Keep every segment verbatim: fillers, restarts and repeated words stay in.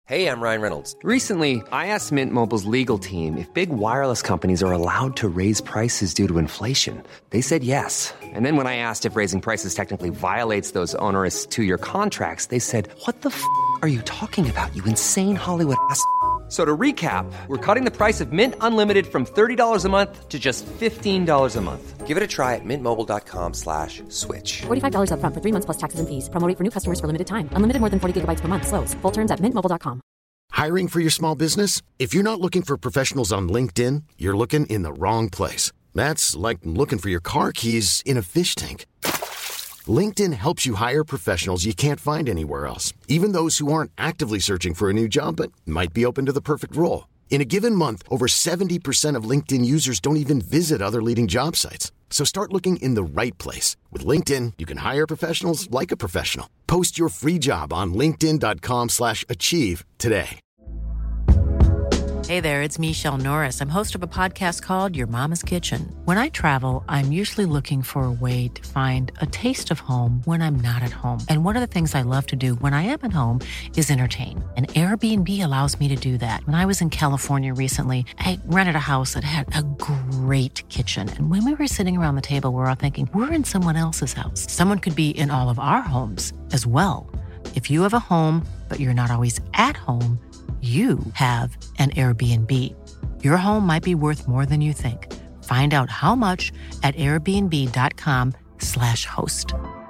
Hey, I'm Ryan Reynolds. Recently, I asked Mint Mobile's legal team if big wireless companies are allowed to raise prices due to inflation. They said yes. And then when I asked if raising prices technically violates those onerous two-year contracts, they said, what the f*** are you talking about, you insane Hollywood ass f- So to recap, we're cutting the price of Mint Unlimited from thirty dollars a month to just fifteen dollars a month. Give it a try at mintmobile.com slash switch. forty-five dollars up front for three months plus taxes and fees. Promo rate for new customers for limited time. Unlimited more than forty gigabytes per month. Slows full terms at mint mobile dot com. Hiring for your small business? If you're not looking for professionals on LinkedIn, you're looking in the wrong place. That's like looking for your car keys in a fish tank. LinkedIn helps you hire professionals you can't find anywhere else, even those who aren't actively searching for a new job but might be open to the perfect role. In a given month, over seventy percent of LinkedIn users don't even visit other leading job sites. So start looking in the right place. With LinkedIn, you can hire professionals like a professional. Post your free job on linkedin.com slash achieve today. Hey there, it's Michelle Norris. I'm host of a podcast called Your Mama's Kitchen. When I travel, I'm usually looking for a way to find a taste of home when I'm not at home. And one of the things I love to do when I am at home is entertain. And Airbnb allows me to do that. When I was in California recently, I rented a house that had a great kitchen. And when we were sitting around the table, we were all thinking, we're in someone else's house. Someone could be in all of our homes as well. If you have a home, but you're not always at home, you have an Airbnb. Your home might be worth more than you think. Find out how much at airbnb.com slash host.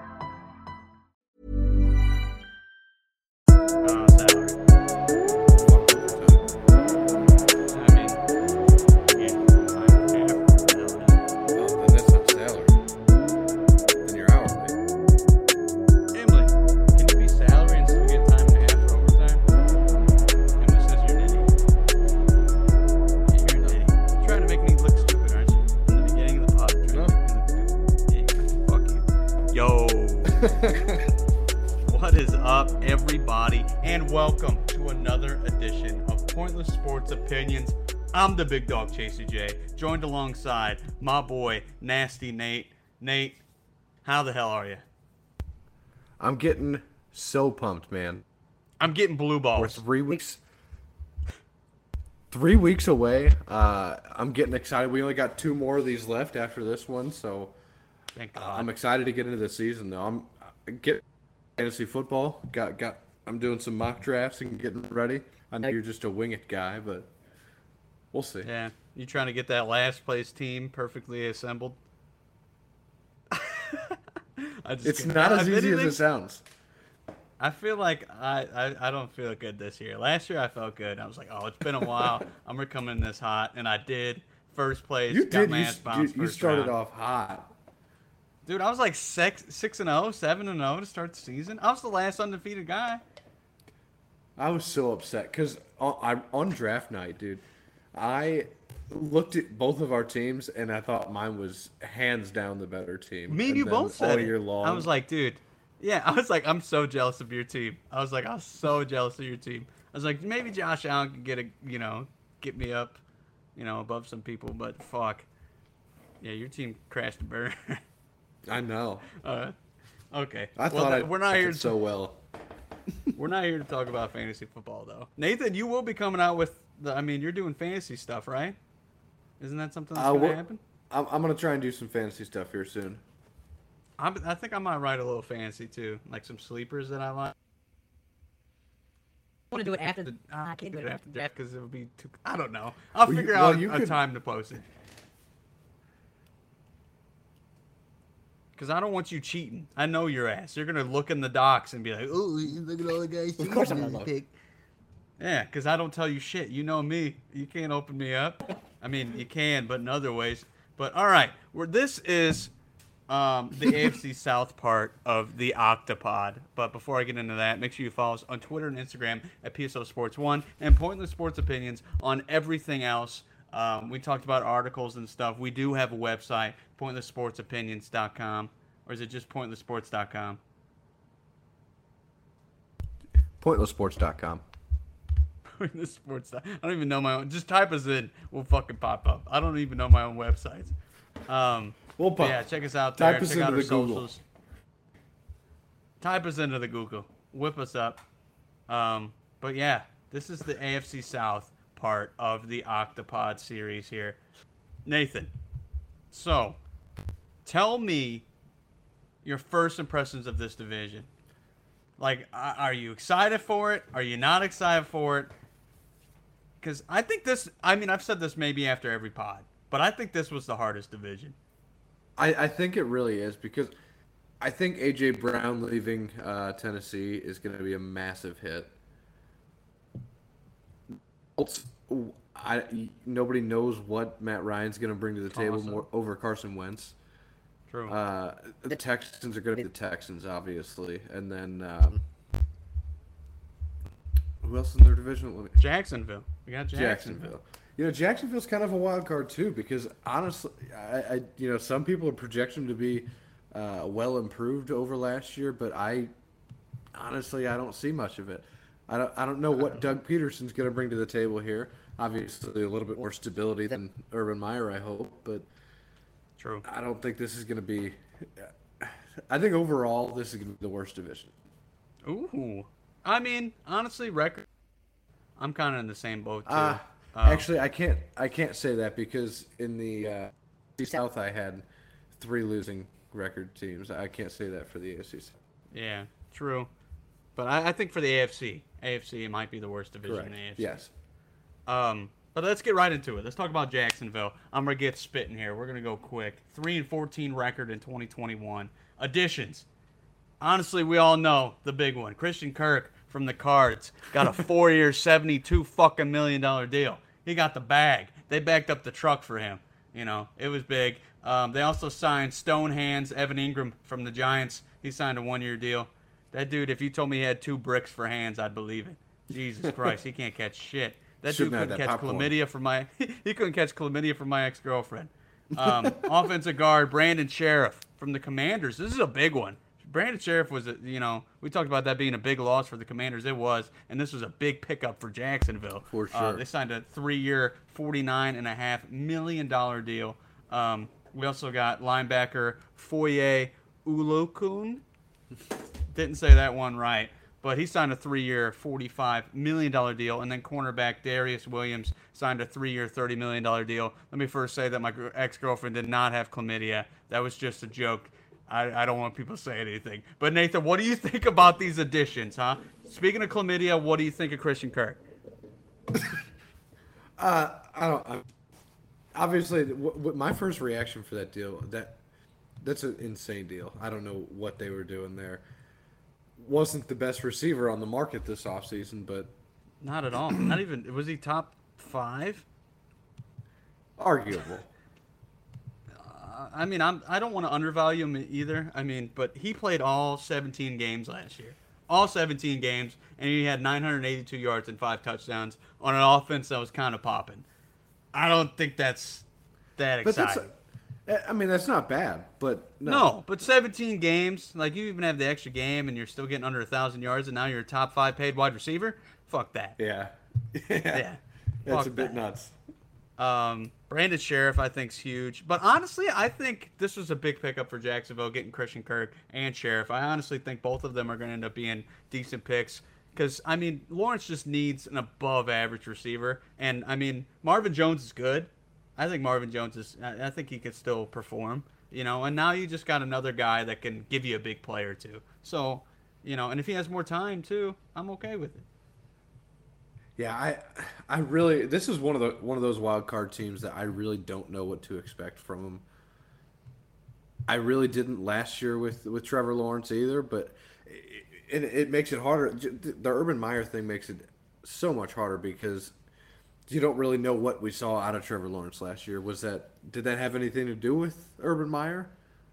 What is up, everybody, and welcome to another edition of Pointless Sports Opinions. I'm the big dog, Chasey J, joined alongside my boy, Nasty Nate. Nate, how the hell are you? I'm getting so pumped, man. I'm getting blue balls. We're three weeks, three weeks away. Uh, I'm getting excited. We only got two more of these left after this one, so Thank God. Uh, I'm excited to get into the season, though. I'm get fantasy football. Got got. I'm doing some mock drafts and getting ready. I know you're just a wing it guy, but we'll see. Yeah, you trying to get that last place team perfectly assembled? I just it's can't. not as If easy anything, as it sounds. I feel like I, I, I don't feel good this year. Last year I felt good. I was like, oh, it's been a while. I'm gonna come in this hot, and I did. First place. You got did. my You, ass bounced you, you first started round. off hot. Dude, I was like six, six and zero, seven and zero to start the season. I was the last undefeated guy. I was so upset because on, on draft night, dude, I looked at both of our teams and I thought mine was hands down the better team. Me and, and you both said all it. year long. I was like, dude, yeah, I was like, I'm so jealous of your team. I was like, I was so jealous of your team. I was like, maybe Josh Allen could get a, you know, get me up, you know, above some people, but fuck, yeah, your team crashed and burned. I know. Uh, okay. I well, thought I we're not here to, so well. We're not here to talk about fantasy football, though. Nathan, you will be coming out with the. I mean, you're doing fantasy stuff, right? Isn't that something that's uh, going to happen? I'm, I'm going to try and do some fantasy stuff here soon. I'm, I think I might write a little fantasy too, like some sleepers that I like. I want to do it after the. Uh, I can't do it after that because it would be too. I don't know. I'll Well, figure you- well, out you a could- time to post it. Because I don't want you cheating. I know your ass. You're gonna look in the docs and be like, "Oh, look at all the guys cheating." Of course I'm gonna look. pick. Yeah, because I don't tell you shit. You know me. You can't open me up. I mean, you can, but in other ways. But all right, we're, this is um, the A F C South part of the Octopod. But before I get into that, make sure you follow us on Twitter and Instagram at P S O Sports One and Pointless Sports Opinions on everything else. Um, we talked about articles and stuff. We do have a website, pointless sports opinions dot com. Or is it just pointless sports dot com? pointless sports dot com. Pointless sports. I don't even know my own. Just type us in. We'll fucking pop up. I don't even know my own websites. Um, We'll but pop. yeah, check us out there. Type us check out into our the Google. socials. Type us into the Google. Whip us up. Um, but yeah, This is the A F C South part of the Octopod series here. Nathan, so tell me your first impressions of this division. Like, are you excited for it? Are you not excited for it? Because I think this, I mean, I've said this maybe after every pod, but I think this was the hardest division. I, I think it really is because I think A J. Brown leaving uh, Tennessee is going to be a massive hit. I, nobody knows what Matt Ryan's going to bring to the table Awesome. more over Carson Wentz. True. Uh, the Texans are going to be the Texans, obviously. And then um, who else in their division? Let me- Jacksonville. We got Jacksonville. Jacksonville. You know, Jacksonville's kind of a wild card too because honestly, I, I you know, some people are projecting them to be uh, well improved over last year, but I honestly I don't see much of it. I don't I don't know what Doug Peterson's going to bring to the table here. Obviously, a little bit more stability than Urban Meyer, I hope, but True. I don't think this is going to be. I think overall, this is going to be the worst division. Ooh. I mean, honestly, record. I'm kind of in the same boat too. Uh, Um, actually, I can't. I can't say that because in the uh, South, I had three losing record teams. I can't say that for the A F C. Yeah, true. But I, I think for the A F C, A F C it might be the worst division Correct. in the A F C. Yes. Um, but let's get right into it. Let's talk about Jacksonville. I'm gonna get spitting here. We're gonna go quick. Three and fourteen record in twenty twenty-one. Additions. Honestly, we all know the big one. Christian Kirk from the Cards got a four-year, seventy-two fucking million dollar deal. He got the bag. They backed up the truck for him. You know, it was big. Um, they also signed Stone Hands Evan Ingram from the Giants. He signed a one-year deal. That dude, if you told me he had two bricks for hands, I'd believe it. Jesus Christ, he can't catch shit. That Shouldn't dude have couldn't that catch popcorn. chlamydia from my. He couldn't catch chlamydia from my ex-girlfriend. Um, offensive guard Brandon Sheriff from the Commanders. This is a big one. Brandon Sheriff was, a, you know, we talked about that being a big loss for the Commanders. It was, and this was a big pickup for Jacksonville. For Uh, sure. they signed a three-year, forty-nine point five million dollars deal. Um, we also got linebacker Foye Ulokun. Didn't say that one right, but he signed a three-year, forty-five million dollars deal. And then cornerback Darius Williams signed a three-year, thirty million dollars deal. Let me first say that my gr- ex-girlfriend did not have chlamydia. That was just a joke. I, I don't want people to say anything. But, Nathan, what do you think about these additions, huh? Speaking of chlamydia, what do you think of Christian Kirk? Uh, I don't. I, obviously, w- w- my first reaction for that deal that that's an insane deal. I don't know what they were doing there. Wasn't the best receiver on the market this offseason, but Not at all. Not even – was he top five? arguable. I mean, I'm, I don't want to undervalue him either. I mean, but he played all seventeen games last year. All seventeen games, and he had nine hundred eighty-two yards and five touchdowns on an offense that was kind of popping. I don't think that's that But exciting. that's, I mean, that's not bad, but no. No, but seventeen games, like you even have the extra game, and you're still getting under one thousand yards, and now you're a top five paid wide receiver? Fuck that. Yeah. Yeah. That's Fuck a bit that. nuts. Um, Brandon Sheriff, I think, is huge. But honestly, I think this was a big pickup for Jacksonville, getting Christian Kirk and Sheriff. I honestly think both of them are going to end up being decent picks. Because, I mean, Lawrence just needs an above-average receiver. And, I mean, Marvin Jones is good. I think Marvin Jones is – I I think he could still perform. You know, and now you just got another guy that can give you a big play or two. So, you know, and if he has more time, too, I'm okay with it. Yeah, I, I really. This is one of the one of those wild card teams that I really don't know what to expect from them. I really didn't last year with, with Trevor Lawrence either, but it, it makes it harder. The Urban Meyer thing makes it so much harder because you don't really know what we saw out of Trevor Lawrence last year. Was that did that have anything to do with Urban Meyer,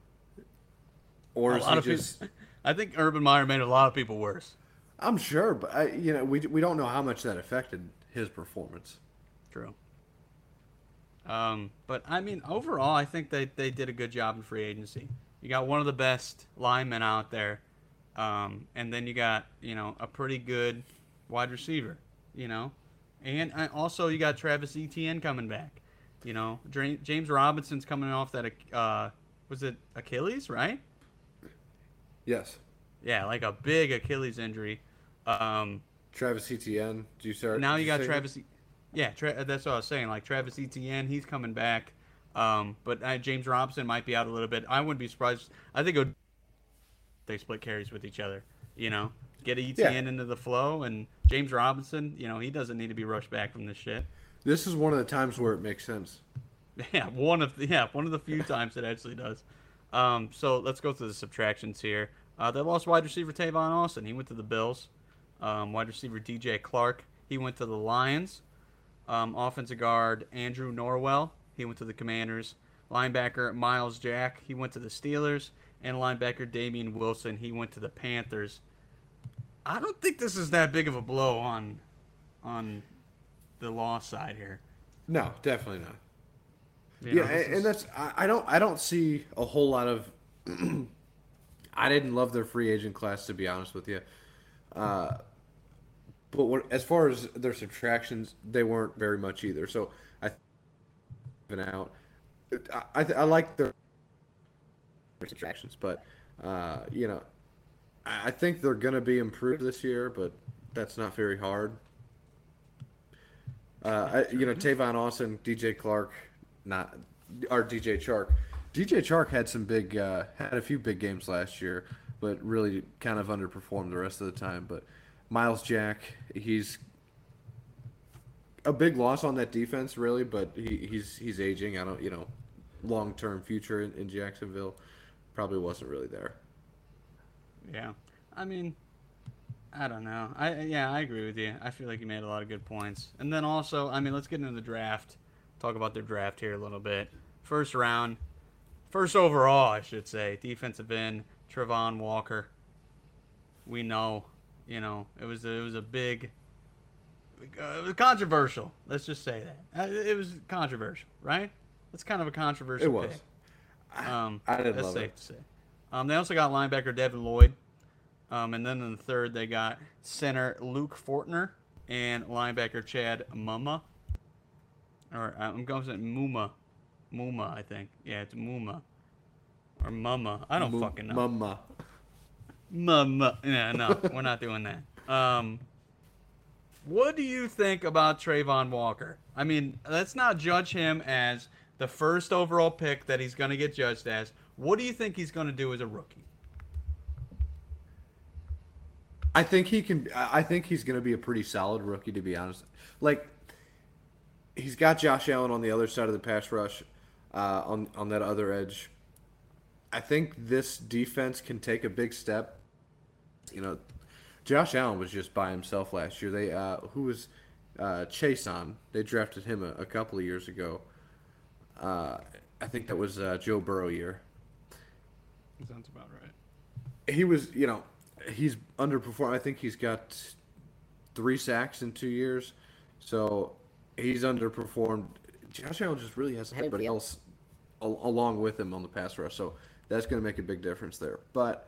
or A is lot he of people, just? I think Urban Meyer made a lot of people worse. I'm sure, but I, you know, we we don't know how much that affected his performance. True. Um, but I mean, overall, I think they, they did a good job in free agency. You got one of the best linemen out there, um, and then you got you know a pretty good wide receiver, you know, and I, also you got Travis Etienne coming back. You know, Dra- James Robinson's coming off that uh, was it Achilles, right? Yes. Yeah, like a big Achilles injury. Um, Travis Etienne. Do you start? Now you got say Travis. E- Yeah, tra- that's what I was saying. Like Travis Etienne, he's coming back. Um, but uh, James Robinson might be out a little bit. I wouldn't be surprised. I think it would, they split carries with each other. You know, get Etienne Yeah. into the flow, and James Robinson. You know, he doesn't need to be rushed back from this shit. This is one of the times where it makes sense. Yeah, one of the, yeah one of the few times it actually does. Um, so let's go through the subtractions here. Uh, they lost wide receiver Tavon Austin. He went to the Bills. Um, wide receiver D J Clark. He went to the Lions. Um, offensive guard Andrew Norwell. He went to the Commanders. Linebacker Miles Jack. He went to the Steelers. And linebacker Damian Wilson. He went to the Panthers. I don't think this is that big of a blow on on the loss side here. No, definitely not. You know, yeah, this and, is- and that's I, I don't I don't see a whole lot of. I didn't love their free agent class, to be honest with you. Uh, but what, as far as their subtractions, they weren't very much either. So I been out. I I, I like their subtractions, but uh, you know, I I think they're going to be improved this year, but that's not very hard. Uh, I, you know, Tavon Austin, D J Clark, not or D J Chark. D J Chark had some big, uh, had a few big games last year, but really kind of underperformed the rest of the time. But Miles Jack, he's a big loss on that defense, really. But he, he's he's aging. I don't, you know, long term future in, in Jacksonville probably wasn't really there. Yeah, I mean, I don't know. I yeah, I agree with you. I feel like you made a lot of good points. And then also, I mean, let's get into the draft. Talk about their draft here a little bit. First round, first overall, I should say, defensive end Trevon Walker. We know, you know, it was a, it was a big, uh, it was controversial. Let's just say that uh, it was controversial, right? That's kind of a controversial. It was. Pick. Um, I didn't that's love safe it. to say. Um, they also got linebacker Devin Lloyd. Um, and then in the third, they got center Luke Fortner and linebacker Chad Muma. Or uh, I'm going to say Muma. Muma, I think. Yeah, it's Muma. Or Mama. I don't Mu- fucking know. Mama. Mama. Yeah, no, we're not doing that. Um, what do you think about Trayvon Walker? I mean, let's not judge him as the first overall pick that he's going to get judged as. What do you think he's going to do as a rookie? I think he can. I think he's going to be a pretty solid rookie, to be honest. Like, he's got Josh Allen on the other side of the pass rush, uh, on on that other edge. I think this defense can take a big step. You know, Josh Allen was just by himself last year. They uh, who was uh, Chase on? They drafted him a, a couple of years ago. Uh, I think that was uh, Joe Burrow year. Sounds about right. He was, you know, he's underperformed. I think he's got three sacks in two years, so he's underperformed. Josh Allen just really hasn't had anybody else al- along with him on the pass rush, so that's going to make a big difference there. But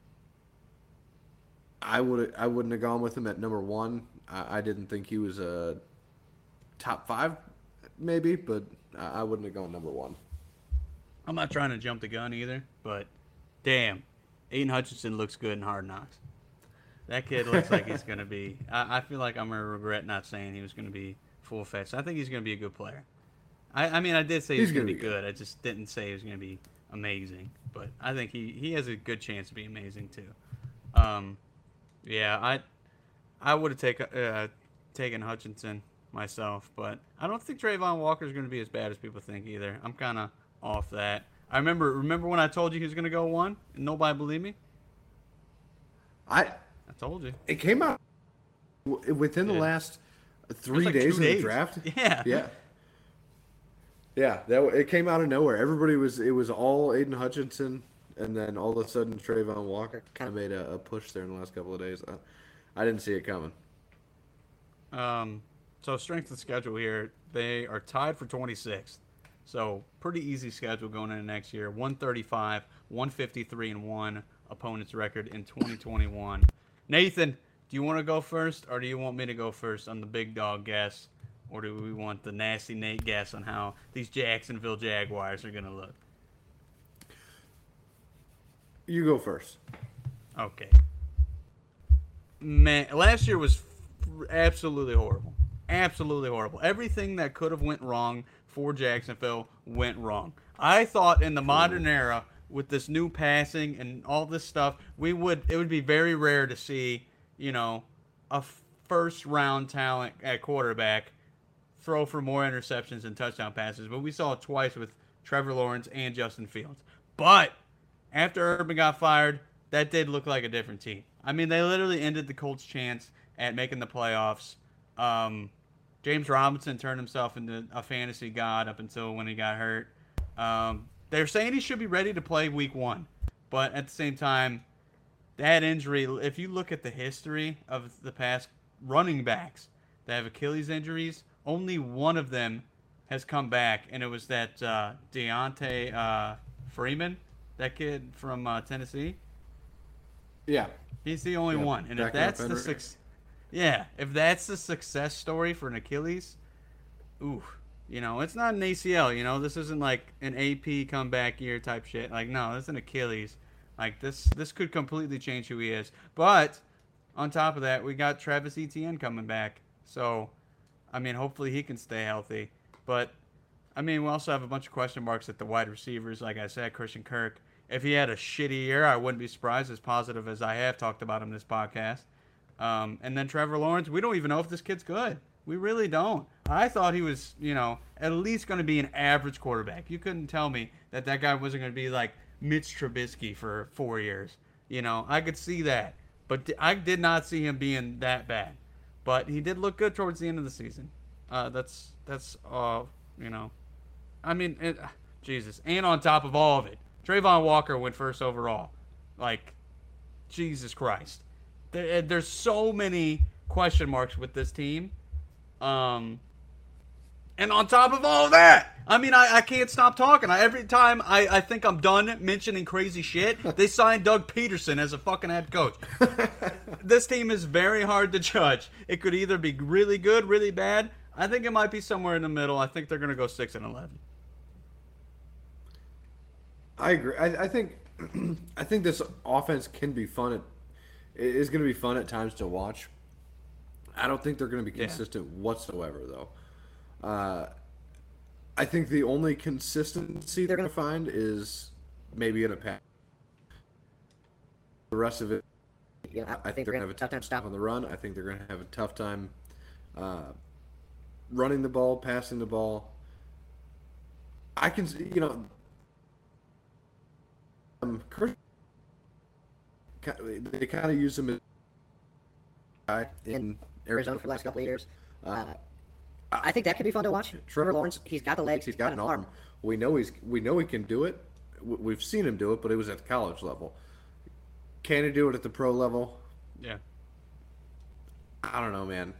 I would I wouldn't have gone with him at number one. I, I didn't think he was a top five, maybe, but I, I wouldn't have gone number one. I'm not trying to jump the gun either, but damn, Aiden Hutchinson looks good in Hard Knocks. That kid looks like he's going to be – I feel like I'm going to regret not saying he was going to be full-fledged. I think he's going to be a good player. I, I mean, I did say he was He's going to gonna be be good. I just didn't say he was going to be amazing. But I think he, he has a good chance to be amazing too. Um, yeah, I I would have take, uh, taken Hutchinson myself, but I don't think Trayvon Walker is going to be as bad as people think either. I'm kind of off that. I remember remember when I told you he was going to go one and nobody believed me? I I told you. It came out w- within the Yeah. last three like days two of the days. draft. Yeah. Yeah. Yeah, that w- it came out of nowhere. Everybody was it was all Aiden Hutchinson, and then all of a sudden Trayvon Walker kind of made a, a push there in the last couple of days. I, I didn't see it coming. Um, so strength of schedule here, they are tied for twenty-sixth. So pretty easy schedule going into next year. one thirty-five, one fifty-three, and one opponent's record in twenty twenty-one. Nathan, do you want to go first, or do you want me to go first on the big dog guess, or do we want the nasty Nate guess on how these Jacksonville Jaguars are going to look? You go first. Okay. Man, last year was absolutely horrible. Absolutely horrible. Everything that could have went wrong for Jacksonville went wrong. I thought in the modern era, with this new passing and all this stuff, we would it would be very rare to see, you know, a first round talent at quarterback throw for more interceptions and touchdown passes. But we saw it twice with Trevor Lawrence and Justin Fields. But after Urban got fired, that did look like a different team. I mean, they literally ended the Colts' chance at making the playoffs. Um, James Robinson turned himself into a fantasy god up until when he got hurt. Um, they're saying he should be ready to play week one. But at the same time, that injury, if you look at the history of the past running backs that have Achilles injuries, only one of them has come back, and it was that uh, Deontay uh, Freeman, that kid from uh, Tennessee. Yeah. He's the only yeah. one. And Back if that's the success, yeah, if that's the success story for an Achilles, ooh, you know, it's not an A C L. You know, this isn't like an A P comeback year type shit. Like, no, it's an Achilles. Like this, this could completely change who he is. But on top of that, we got Travis Etienne coming back. So, I mean, hopefully he can stay healthy. But I mean, we also have a bunch of question marks at the wide receivers. Like I said, Christian Kirk. If he had a shitty year, I wouldn't be surprised, as positive as I have talked about him this podcast. Um, and then Trevor Lawrence, we don't even know if this kid's good. We really don't. I thought he was, you know, at least going to be an average quarterback. You couldn't tell me that that guy wasn't going to be like Mitch Trubisky for four years. You know, I could see that. But I did not see him being that bad. But he did look good towards the end of the season. Uh, that's, that's uh, you know, I mean, it, Jesus. And on top of all of it, Trayvon Walker went first overall. Like, Jesus Christ. There, there's so many question marks with this team. Um, and on top of all of that, I mean, I, I can't stop talking. I, every time I, I think I'm done mentioning crazy shit, they signed Doug Peterson as a fucking head coach. This team is very hard to judge. It could either be really good, really bad. I think it might be somewhere in the middle. I think they're going to go six and eleven. I agree. I, I think I think this offense can be fun. At, it is going to be fun at times to watch. I don't think they're going to be consistent yeah. whatsoever, though. Uh, I think the only consistency they're going to find is maybe in a pass. The rest of it, yeah, I, I think they're going to have a tough time stopping the run. I think they're going to have a tough time uh, running the ball, passing the ball. I can, you know. Um, they kind of use him as in Arizona for the last couple of years. Uh, I think that could be fun to watch. Trevor Lawrence, he's got the legs, he's got an arm. We know he's we know he can do it. We've seen him do it, but it was at the college level. Can he do it at the pro level? Yeah. I don't know, man.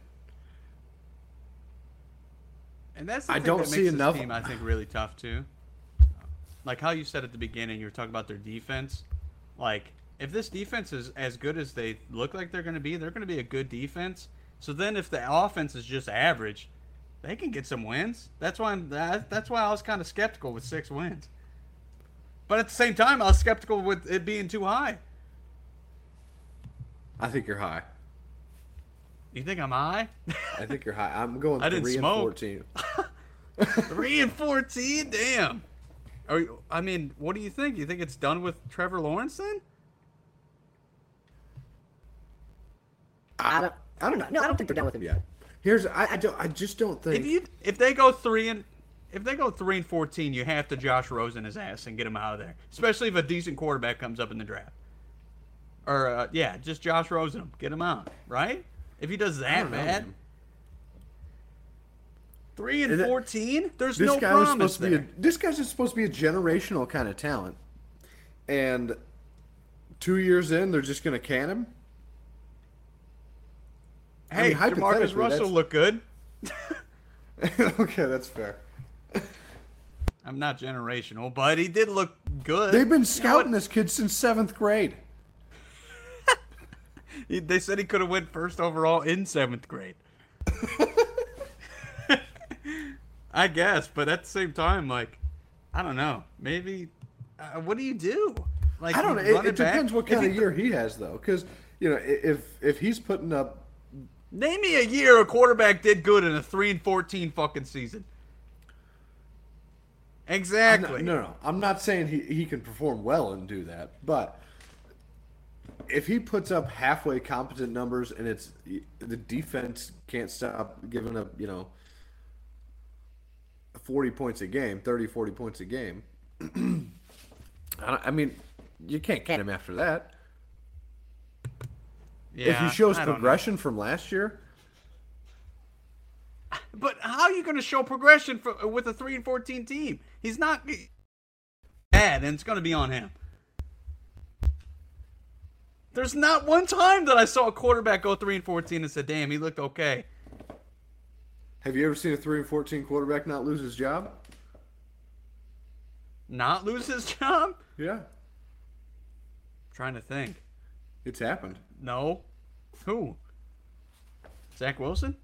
And that's the I thing don't that see makes enough. This team, I think, really tough too. Like how you said at the beginning, you were talking about their defense. Like, if this defense is as good as they look like they're going to be, they're going to be a good defense. So then if the offense is just average, they can get some wins. That's why I'm, that, that's why I was kind of skeptical with six wins. But at the same time, I was skeptical with it being too high. I think you're high. You think I'm high? I think you're high. I'm going I didn't three smoke. and fourteen. three and fourteen? Damn. Are you, I mean, what do you think? You think it's done with Trevor Lawrence then? I don't. I don't know. No, I don't think they're done with him yet. Here's. I. I don't. I just don't think. If you, if they go three and, if they go three and fourteen, you have to Josh Rosen his ass and get him out of there. Especially if a decent quarterback comes up in the draft. Or uh, yeah, just Josh Rosen him, get him out, right? If he does that bad. Know, Three and fourteen? There's this no guy promise was supposed there. To be a, this guy's just supposed to be a generational kind of talent, and two years in, they're just going to can him. Hey, I mean, Jamarcus Russell looked good. Okay, that's fair. I'm not generational, but he did look good. They've been scouting you know this kid since seventh grade. he, they said he could have went first overall in seventh grade. I guess, but at the same time, like, I don't know. Maybe, uh, what do you do? Like, I don't know. It, it, it depends what kind of year he has, though. Because, you know, if if he's putting up Name me a year a quarterback did good in a three and fourteen fucking season. Exactly. Not, no, no. I'm not saying he, he can perform well and do that, but if he puts up halfway competent numbers and it's the defense can't stop giving up, you know, forty points a game, thirty, forty points a game, I, I mean, you can't count him after that. Yeah, if he shows I don't progression know. from last year. But how are you going to show progression for, with a three and fourteen team? He's not bad, and it's going to be on him. There's not one time that I saw a quarterback go three and fourteen and said, "Damn, he looked okay." Have you ever seen a three and fourteen quarterback not lose his job? Not lose his job? Yeah, Trying to think. it's happened. No. Who? Zach Wilson?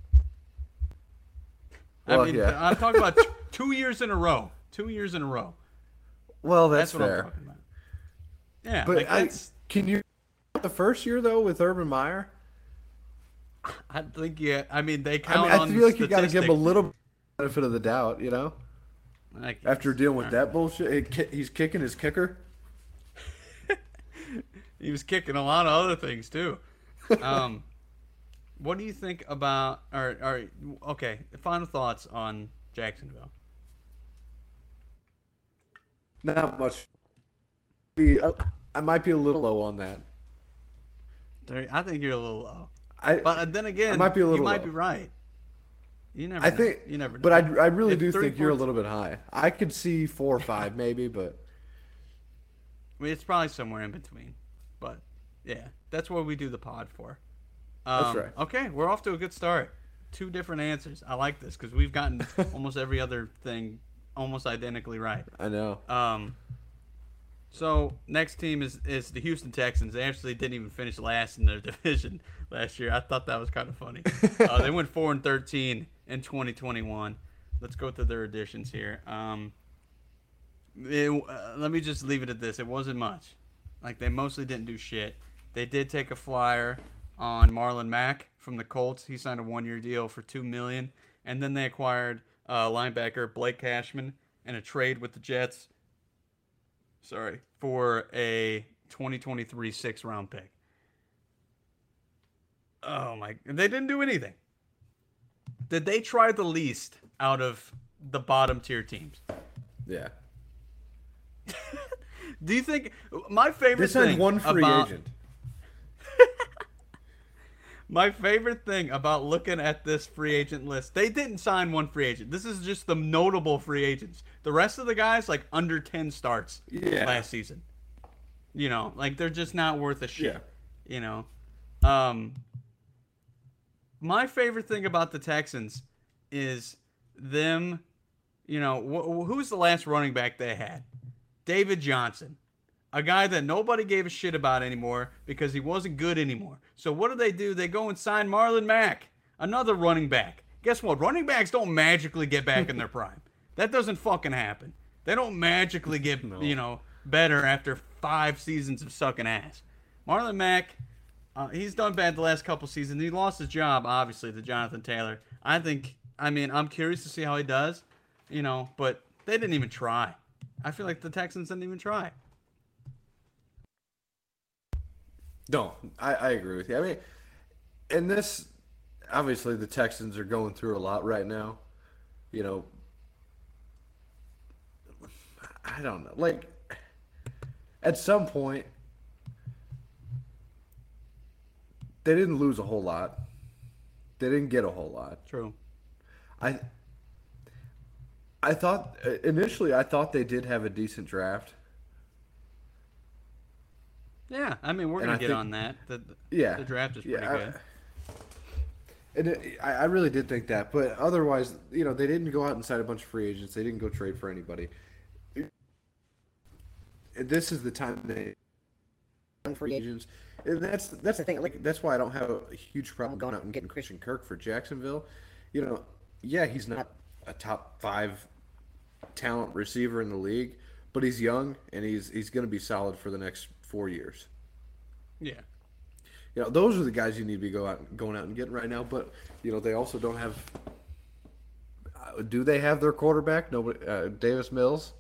Well, I mean, yeah. I'm talking about t- two years in a row. Two years in a row. Well, That's, that's, what fair. I'm talking about. Yeah, But like I, that's, can you the first year though with Urban Meyer? I think yeah. I mean, they I count mean, I on feel like you got to give him a statistics. little benefit of the doubt, you know. I guess. After dealing with All that bullshit, it ki- he's kicking his kicker. right. He was kicking a lot of other things too. Um, what do you think about? Or, or okay, final thoughts on Jacksonville. Not much. Be- uh, I might be a little low on that. There- I think you're a little low, I but then again, I might be a little you might low. be right. You never. I know. think you never. Know. But I, I really If do three, think you're a four- little bit high. I could see four or five maybe, but I mean, it's probably somewhere in between, but yeah, that's what we do the pod for. Um, That's right. Okay, we're off to a good start. Two different answers. I like this because we've gotten almost every other thing almost identically right. I know. Um, so next team is is the Houston Texans. They actually didn't even finish last in their division last year. I thought that was kind of funny. uh, they went four and thirteen in twenty twenty-one. Let's go through their additions here. Um, it, uh, let me just leave it at this. It wasn't much. Like, they mostly didn't do shit. They did take a flyer on Marlon Mack from the Colts. He signed a one-year deal for two million dollars. And then they acquired uh, linebacker Blake Cashman in a trade with the Jets. Sorry, for a twenty twenty-three six-round pick. Oh, my. They didn't do anything. Did they try the least out of the bottom-tier teams? Yeah. Do you think my favorite They signed thing one free about, agent. My favorite thing about looking at this free agent list, they didn't sign one free agent. This is just the notable free agents. The rest of the guys, like, under ten starts Yeah. last season. You know, like, they're just not worth a shit. Yeah. You know? Um, my favorite thing about the Texans is them, you know, wh- who's the last running back they had? David Johnson. A guy that nobody gave a shit about anymore because he wasn't good anymore. So what do they do? They go and sign Marlon Mack, another running back. Guess what? Running backs don't magically get back in their prime. That doesn't fucking happen. They don't magically get, No. you know, better after five seasons of sucking ass. Marlon Mack, uh, he's done bad the last couple seasons. He lost his job, obviously, to Jonathan Taylor. I think, I mean, I'm curious to see how he does, you know, but they didn't even try. I feel like the Texans didn't even try. No, I, I agree with you. I mean, and this, obviously, the Texans are going through a lot right now. You know, I don't know. Like, at some point, they didn't lose a whole lot. They didn't get a whole lot. True. I, I thought initially, I thought they did have a decent draft. Yeah, I mean, we're And going I to get think- on that. The, the, Yeah, the draft is pretty yeah, I- good. And it, I, I really did think that, but otherwise, you know, they didn't go out and sign a bunch of free agents. They didn't go trade for anybody. This is the time they free agents, and that's that's the thing. Like, that's why I don't have a huge problem going out and getting Christian Kirk for Jacksonville. You know, yeah, he's not a top five talent receiver in the league, but he's young and he's he's going to be solid for the next four years. Yeah. You know, those are the guys you need to be go out, going out and getting right now. But you know, they also don't have. Uh, do they have their quarterback? Nobody. Uh, Davis Mills.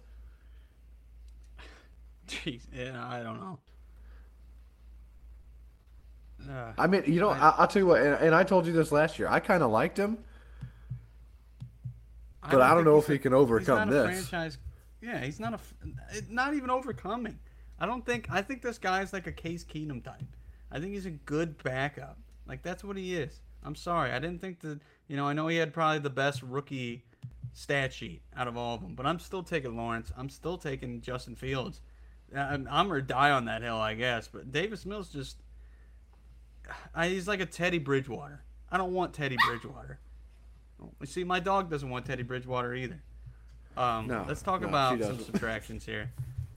Jeez, yeah, I don't know. Uh, I mean, you know, I, I, I'll tell you what, and, and I told you this last year. I kind of liked him, but I don't, I don't know if he can overcome he's not this. A franchise, yeah, he's not a, not even overcoming. I don't think. I think this guy's like a Case Keenum type. I think he's a good backup. Like that's what he is. I'm sorry, I didn't think that. You know, I know he had probably the best rookie stat sheet out of all of them, but I'm still taking Lawrence. I'm still taking Justin Fields. I'm, I'm or die on that hill, I guess. But Davis Mills just. I, he's like a Teddy Bridgewater. I don't want Teddy Bridgewater. You see, my dog doesn't want Teddy Bridgewater either. Um, No, let's talk no, about she some doesn't. subtractions here.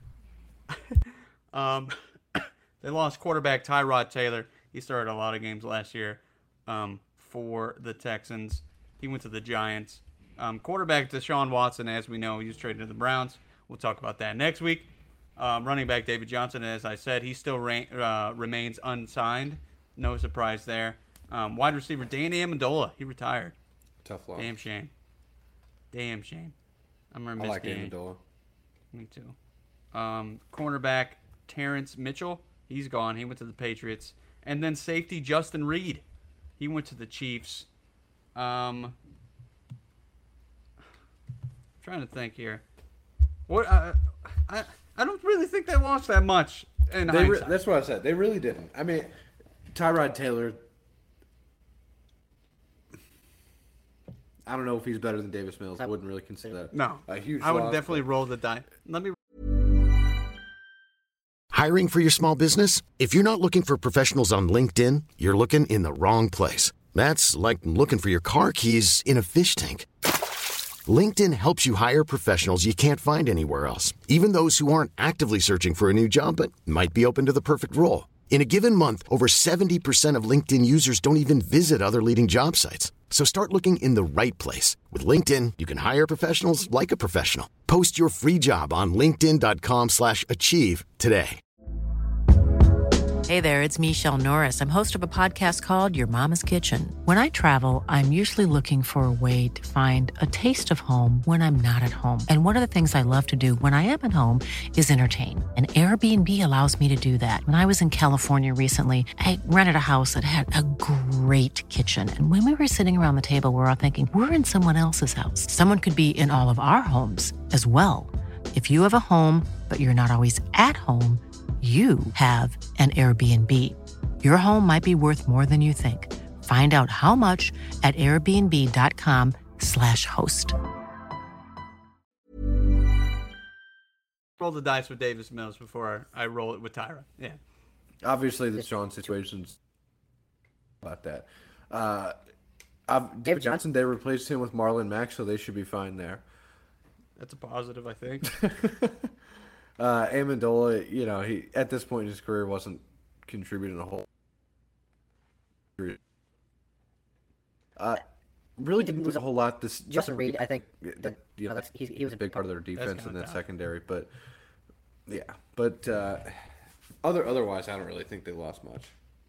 um, they lost quarterback Tyrod Taylor. He started a lot of games last year um, for the Texans. He went to the Giants. Um, quarterback Deshaun Watson, as we know, he was traded to the Browns. We'll talk about that next week. Um, running back David Johnson, as I said, he still ra- uh, remains unsigned. No surprise there. Um, wide receiver Danny Amendola, he retired. Tough loss. Damn shame. Damn shame. I'm gonna I miss like Danny. Amendola. Me too. Um, cornerback Terrence Mitchell, he's gone. He went to the Patriots. And then safety Justin Reed, he went to the Chiefs. Um, I'm trying to think here. What? Uh, I I don't really think they lost that much. In They re- hindsight. that's what I said. They really didn't. I mean, Tyrod Taylor. I don't know if he's better than Davis Mills. I wouldn't really consider that. No, a huge. I would loss, definitely but- roll the die. Let me. Hiring for your small business? If you're not looking for professionals on LinkedIn, you're looking in the wrong place. That's like looking for your car keys in a fish tank. LinkedIn helps you hire professionals you can't find anywhere else, even those who aren't actively searching for a new job but might be open to the perfect role. In a given month, over seventy percent of LinkedIn users don't even visit other leading job sites. So start looking in the right place. With LinkedIn, you can hire professionals like a professional. Post your free job on linkedin dot com slash achieve today. Hey there, it's Michelle Norris. I'm host of a podcast called Your Mama's Kitchen. When I travel, I'm usually looking for a way to find a taste of home when I'm not at home. And one of the things I love to do when I am at home is entertain. And Airbnb allows me to do that. When I was in California recently, I rented a house that had a great kitchen. And when we were sitting around the table, we were all thinking, we're in someone else's house. Someone could be in all of our homes as well. If you have a home, but you're not always at home, you have an Airbnb. Your home might be worth more than you think. Find out how much at airbnb.com slash host. Roll the dice with Davis Mills before I roll it with Tyra. Yeah. Obviously, the Sean situation's about that. Uh, I've, David Johnson, they replaced him with Marlon Mack, so they should be fine there. That's a positive, I think. Uh, Amendola, you know, he at this point in his career wasn't contributing a whole. Uh, really didn't lose a whole lot. This Justin Reed, I think, that, you know, that's, he, he was a big part of their defense kinda and that tough. secondary, but yeah, but uh, other otherwise, I don't really think they lost much.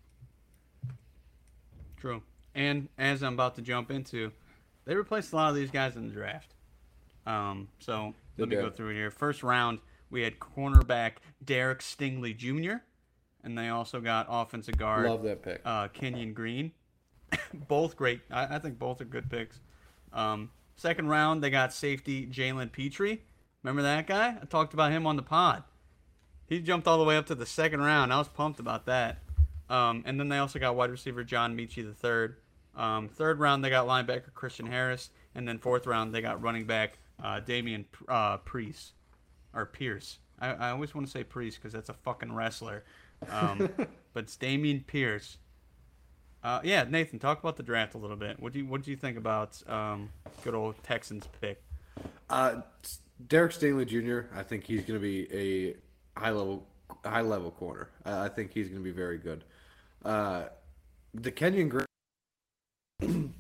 True. And as I'm about to jump into, they replaced a lot of these guys in the draft. Um, so They let me did. go through it here. First round, we had cornerback Derek Stingley Junior And they also got offensive guard Love that pick. uh, Kenyon Green. Both great. I, I think both are good picks. Um, second round, they got safety Jalen Petrie. Remember that guy? I talked about him on the pod. He jumped all the way up to the second round. I was pumped about that. Um, and then they also got wide receiver John Mechie the third. Um, third round, they got linebacker Christian Harris. And then fourth round, they got running back uh, Damian uh, Priest. Or Pierce. I, I always want to say Priest because that's a fucking wrestler. Um, but it's Damian Pierce. Uh, yeah, Nathan, talk about the draft a little bit. What do you what do you think about um, good old Texans pick? Uh, Derek Stingley Junior I think he's going to be a high level high level corner. Uh, I think he's going to be very good. Uh, the Kenyon Green.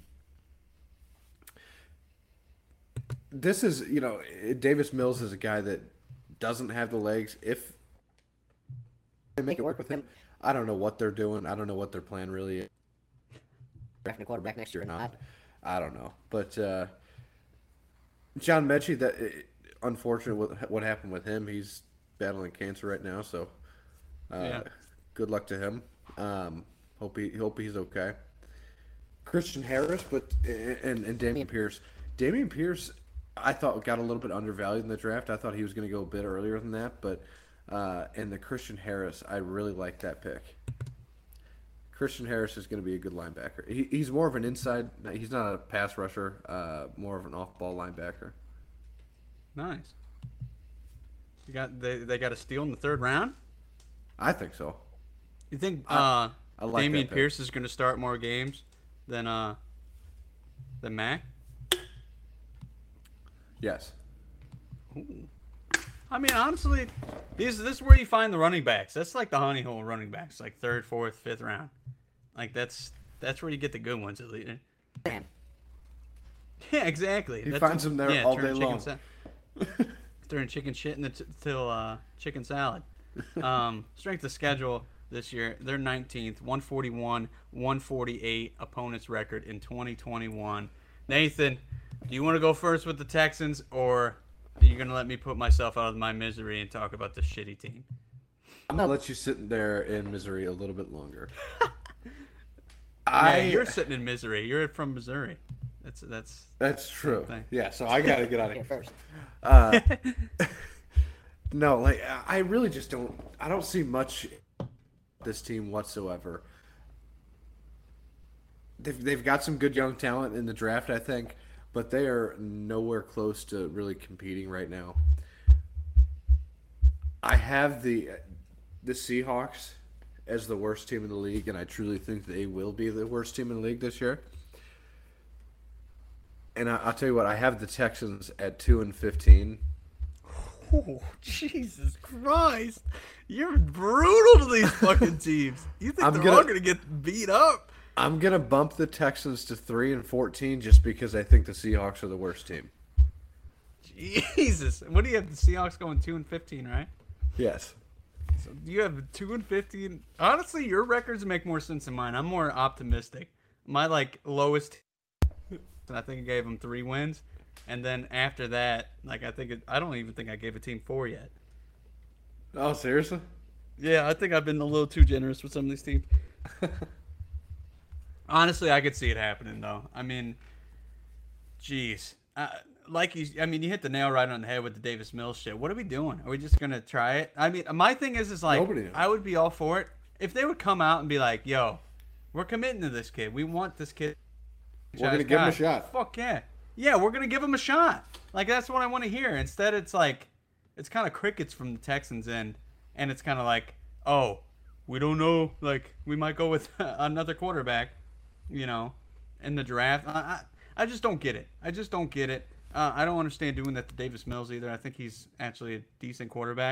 This is, you know, Davis Mills is a guy that doesn't have the legs. If they make it work with him, I don't know what they're doing. I don't know what their plan really is. Drafting a quarterback next year or not. I don't know. But uh, John Mechie, that unfortunate what, what happened with him. He's battling cancer right now, so uh, yeah. Good luck to him. Um, hope he hope he's okay. Christian Harris, but and, and Dameon Pierce. Dameon Pierce, I thought got a little bit undervalued in the draft. I thought he was going to go a bit earlier than that, but uh, and the Christian Harris, I really like that pick. Christian Harris is going to be a good linebacker. He, he's more of an inside. He's not a pass rusher. Uh, more of an off-ball linebacker. Nice. You got they they got a steal in the third round. I think so. You think uh, I, I like Dameon Pierce is going to start more games than uh than Mac? Yes. Ooh. I mean, honestly, these this is where you find the running backs. That's like the honey hole running backs, like third, fourth, fifth round. Like that's that's where you get the good ones at least. Damn. Yeah, exactly. He that's finds them there yeah, all day long. Sa- Throwing chicken shit in the t- till uh, chicken salad. Um, strength of schedule this year, they're nineteenth, one forty-one, one forty-eight opponent's record in twenty twenty-one. Nathan, do you want to go first with the Texans, or are you going to let me put myself out of my misery and talk about the shitty team? I'm going to let you sit there in misery a little bit longer. I, yeah, you're sitting in misery. You're from Missouri. That's that's that's true. Thing. Yeah, so I got to get out of here first. Uh, no, like I really just don't. I don't see much this team whatsoever. They've they've got some good young talent in the draft, I think, but they are nowhere close to really competing right now. I have the the Seahawks as the worst team in the league, and I truly think they will be the worst team in the league this year. And I, I'll tell you what, I have the Texans at two and fifteen. Oh, Jesus Christ! You're brutal to these fucking teams. You think I'm they're gonna, all gonna get beat up? I'm gonna bump the Texans to three and fourteen just because I think the Seahawks are the worst team. Jesus, what do you have? The Seahawks going two and fifteen, right? Yes. So you have two and fifteen. Honestly, your records make more sense than mine. I'm more optimistic. My like lowest, I think I gave them three wins, and then after that, like I think it, I don't even think I gave a team four yet. Oh, seriously? Yeah, I think I've been a little too generous with some of these teams. Honestly, I could see it happening though. I mean, geez, uh, like you, I mean, you hit the nail right on the head with the Davis Mills shit. What are we doing? Are we just gonna try it? I mean, my thing is, is like, Nobody knows. I would be all for it if they would come out and be like, "Yo, we're committing to this kid. We want this kid. We're gonna give him a shot." Fuck yeah, yeah, we're gonna give him a shot. Like that's what I want to hear. Instead, it's like, it's kind of crickets from the Texans end, and it's kind of like, oh, we don't know. Like we might go with another quarterback, you know, in the draft. I, I, I just don't get it. I just don't get it. Uh, I don't understand doing that to Davis Mills either. I think he's actually a decent quarterback.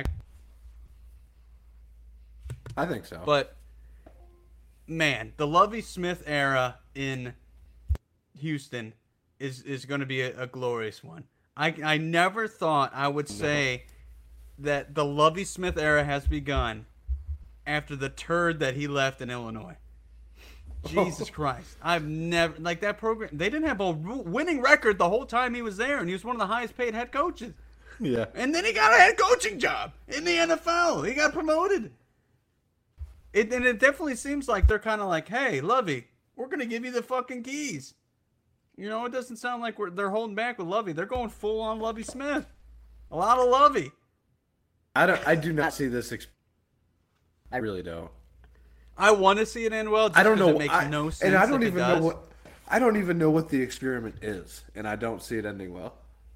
I think so. But, man, the Lovie Smith era in Houston is, is going to be a, a glorious one. I, I never thought I would say no. that the Lovie Smith era has begun after the turd that he left in Illinois. Jesus Christ. I've never, like that program, they didn't have a winning record the whole time he was there, and he was one of the highest paid head coaches. Yeah. And then he got a head coaching job in the N F L. He got promoted. It, and it definitely seems like they're kind of like, hey, Lovie, we're going to give you the fucking keys. You know, it doesn't sound like we're they're holding back with Lovie. They're going full on Lovie Smith. A lot of Lovie. I don't. I do not see this. Exp- I really don't. I want to see it end well. Just I don't know. It makes I, no sense. And I don't if even it does. know what. I don't even know what the experiment is, and I don't see it ending well.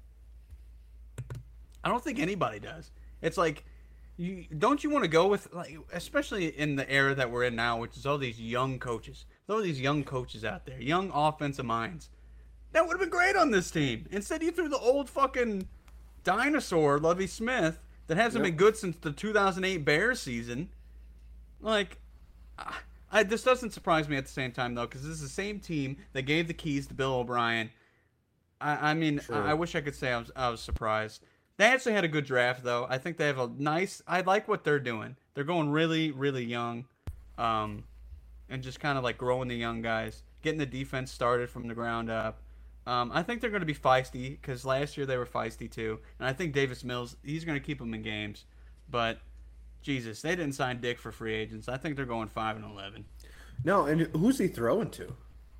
I don't think anybody does. It's like, you don't you want to go with, like, especially in the era that we're in now, which is all these young coaches, all these young coaches out there, young offensive minds. That would have been great on this team. Instead, you threw the old fucking dinosaur, Lovie Smith, that hasn't Yep. been good since the two thousand eight Bears season. Like, I, this doesn't surprise me at the same time, though, because this is the same team that gave the keys to Bill O'Brien. I, I mean, Sure. I, I wish I could say I was, I was surprised. They actually had a good draft, though. I think they have a nice... I like what they're doing. They're going really, really young. um, and just kind of like growing the young guys, getting the defense started from the ground up. Um, I think they're going to be feisty because last year they were feisty too, and I think Davis Mills, he's going to keep them in games. But Jesus, they didn't sign Dick for free agents. I think they're going five and eleven. No, and who's he throwing to?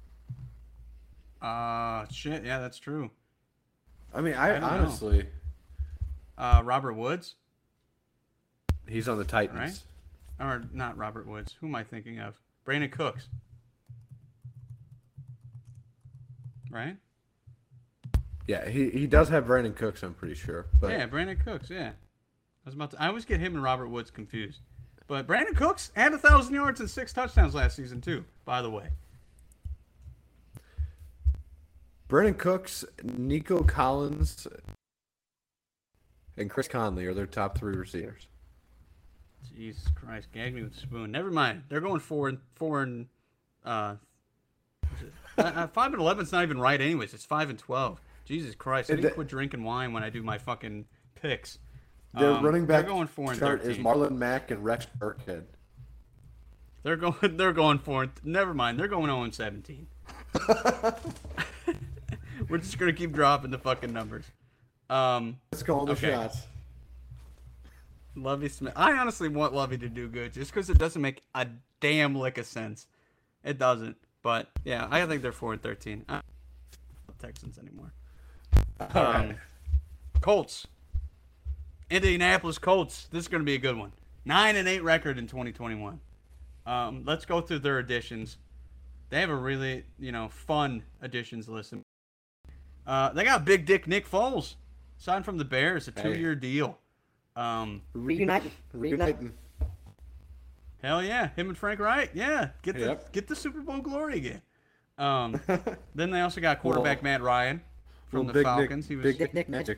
Uh, shit, yeah, that's true. I mean, I, I don't honestly, know. Uh, Robert Woods, he's on the Titans. right? Or not Robert Woods. Who am I thinking of? Brandon Cooks, right? Yeah, he, he does have Brandon Cooks, I'm pretty sure. But Yeah, Brandon Cooks. Yeah, I was about to. I always get him and Robert Woods confused. But Brandon Cooks had a thousand yards and six touchdowns last season too. By the way, Brandon Cooks, Nico Collins, and Chris Conley are their top three receivers. Jesus Christ, gag me with a spoon. Never mind. They're going four and four and uh, uh five and eleven. It's not even right, anyways. It's five and twelve. Jesus Christ, I need to quit drinking wine when I do my fucking picks. Their Um, running back they're going four and chart is thirteen. Marlon Mack and Rex Burkhead. They're going. They're going four. And, never mind. They're going zero and seventeen. We're just gonna keep dropping the fucking numbers. Um, Let's call the okay. shots. Lovey Smith. I honestly want Lovey to do good, just because it doesn't make a damn lick of sense. It doesn't. But yeah, I think they're four and thirteen. I don't know Texans anymore. All Um, right. Colts. Indianapolis Colts. This is going to be a good one. Nine and eight record in twenty twenty-one. Um, let's go through their additions. They have a really, you know, fun additions list. Uh, they got Big Dick Nick Foles, signed from the Bears, a two-year deal. Um, Reuniting. Reuniting. hell yeah, him and Frank Wright. Yeah, get the Yep. get the Super Bowl glory again. Um, then they also got quarterback Well, Matt Ryan from the Big Falcons. Nick, he was Big Nick, Nick Magic.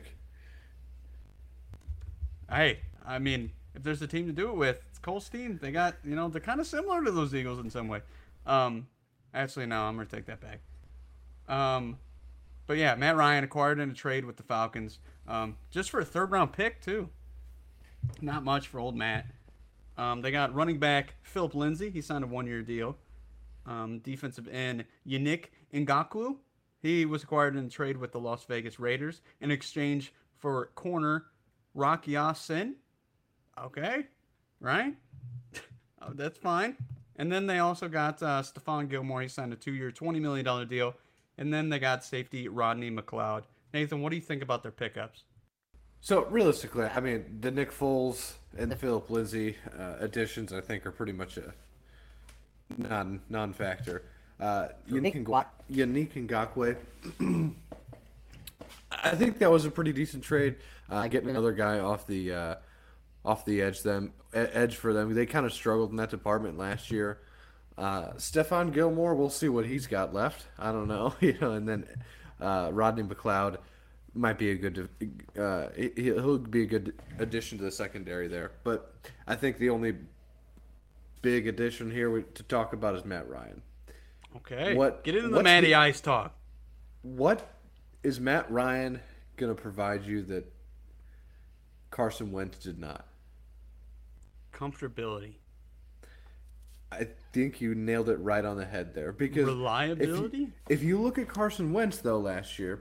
Hey, I mean, if there's a team to do it with, it's Colts team. They got, you know, they're kind of similar to those Eagles in some way. Um, actually, no, I'm going to take that back. Um, but yeah, Matt Ryan acquired in a trade with the Falcons, um, just for a third round pick, too. Not much for old Matt. Um, they got running back Philip Lindsay. He signed a one year deal. Um, defensive end Yannick Ngakoue. He was acquired in a trade with the Las Vegas Raiders in exchange for corner Rock Ya-Sin. Okay, right? Oh, that's fine. And then they also got uh, Stephon Gilmore. He signed a two-year, twenty million dollars deal. And then they got safety Rodney McLeod. Nathan, what do you think about their pickups? So realistically, I mean, the Nick Foles and the Philip Lindsay uh, additions, I think, are pretty much a non non factor. Uh, Yannick Ngwa- Yannick Ngakoue, I think that was a pretty decent trade. Uh, getting another guy off the uh, off the edge them edge for them. They kind of struggled in that department last year. Uh, Stephon Gilmore, we'll see what he's got left. I don't know, you know. And then uh, Rodney McLeod might be a good. Uh, he, he'll be a good addition to the secondary there. But I think the only big addition here we, to talk about is Matt Ryan. Okay, What- get into the what's Matty the- Ice talk. What is Matt Ryan going to provide you that Carson Wentz did not? Comfortability. I think you nailed it right on the head there. Because Reliability? If you, if you look at Carson Wentz, though, last year,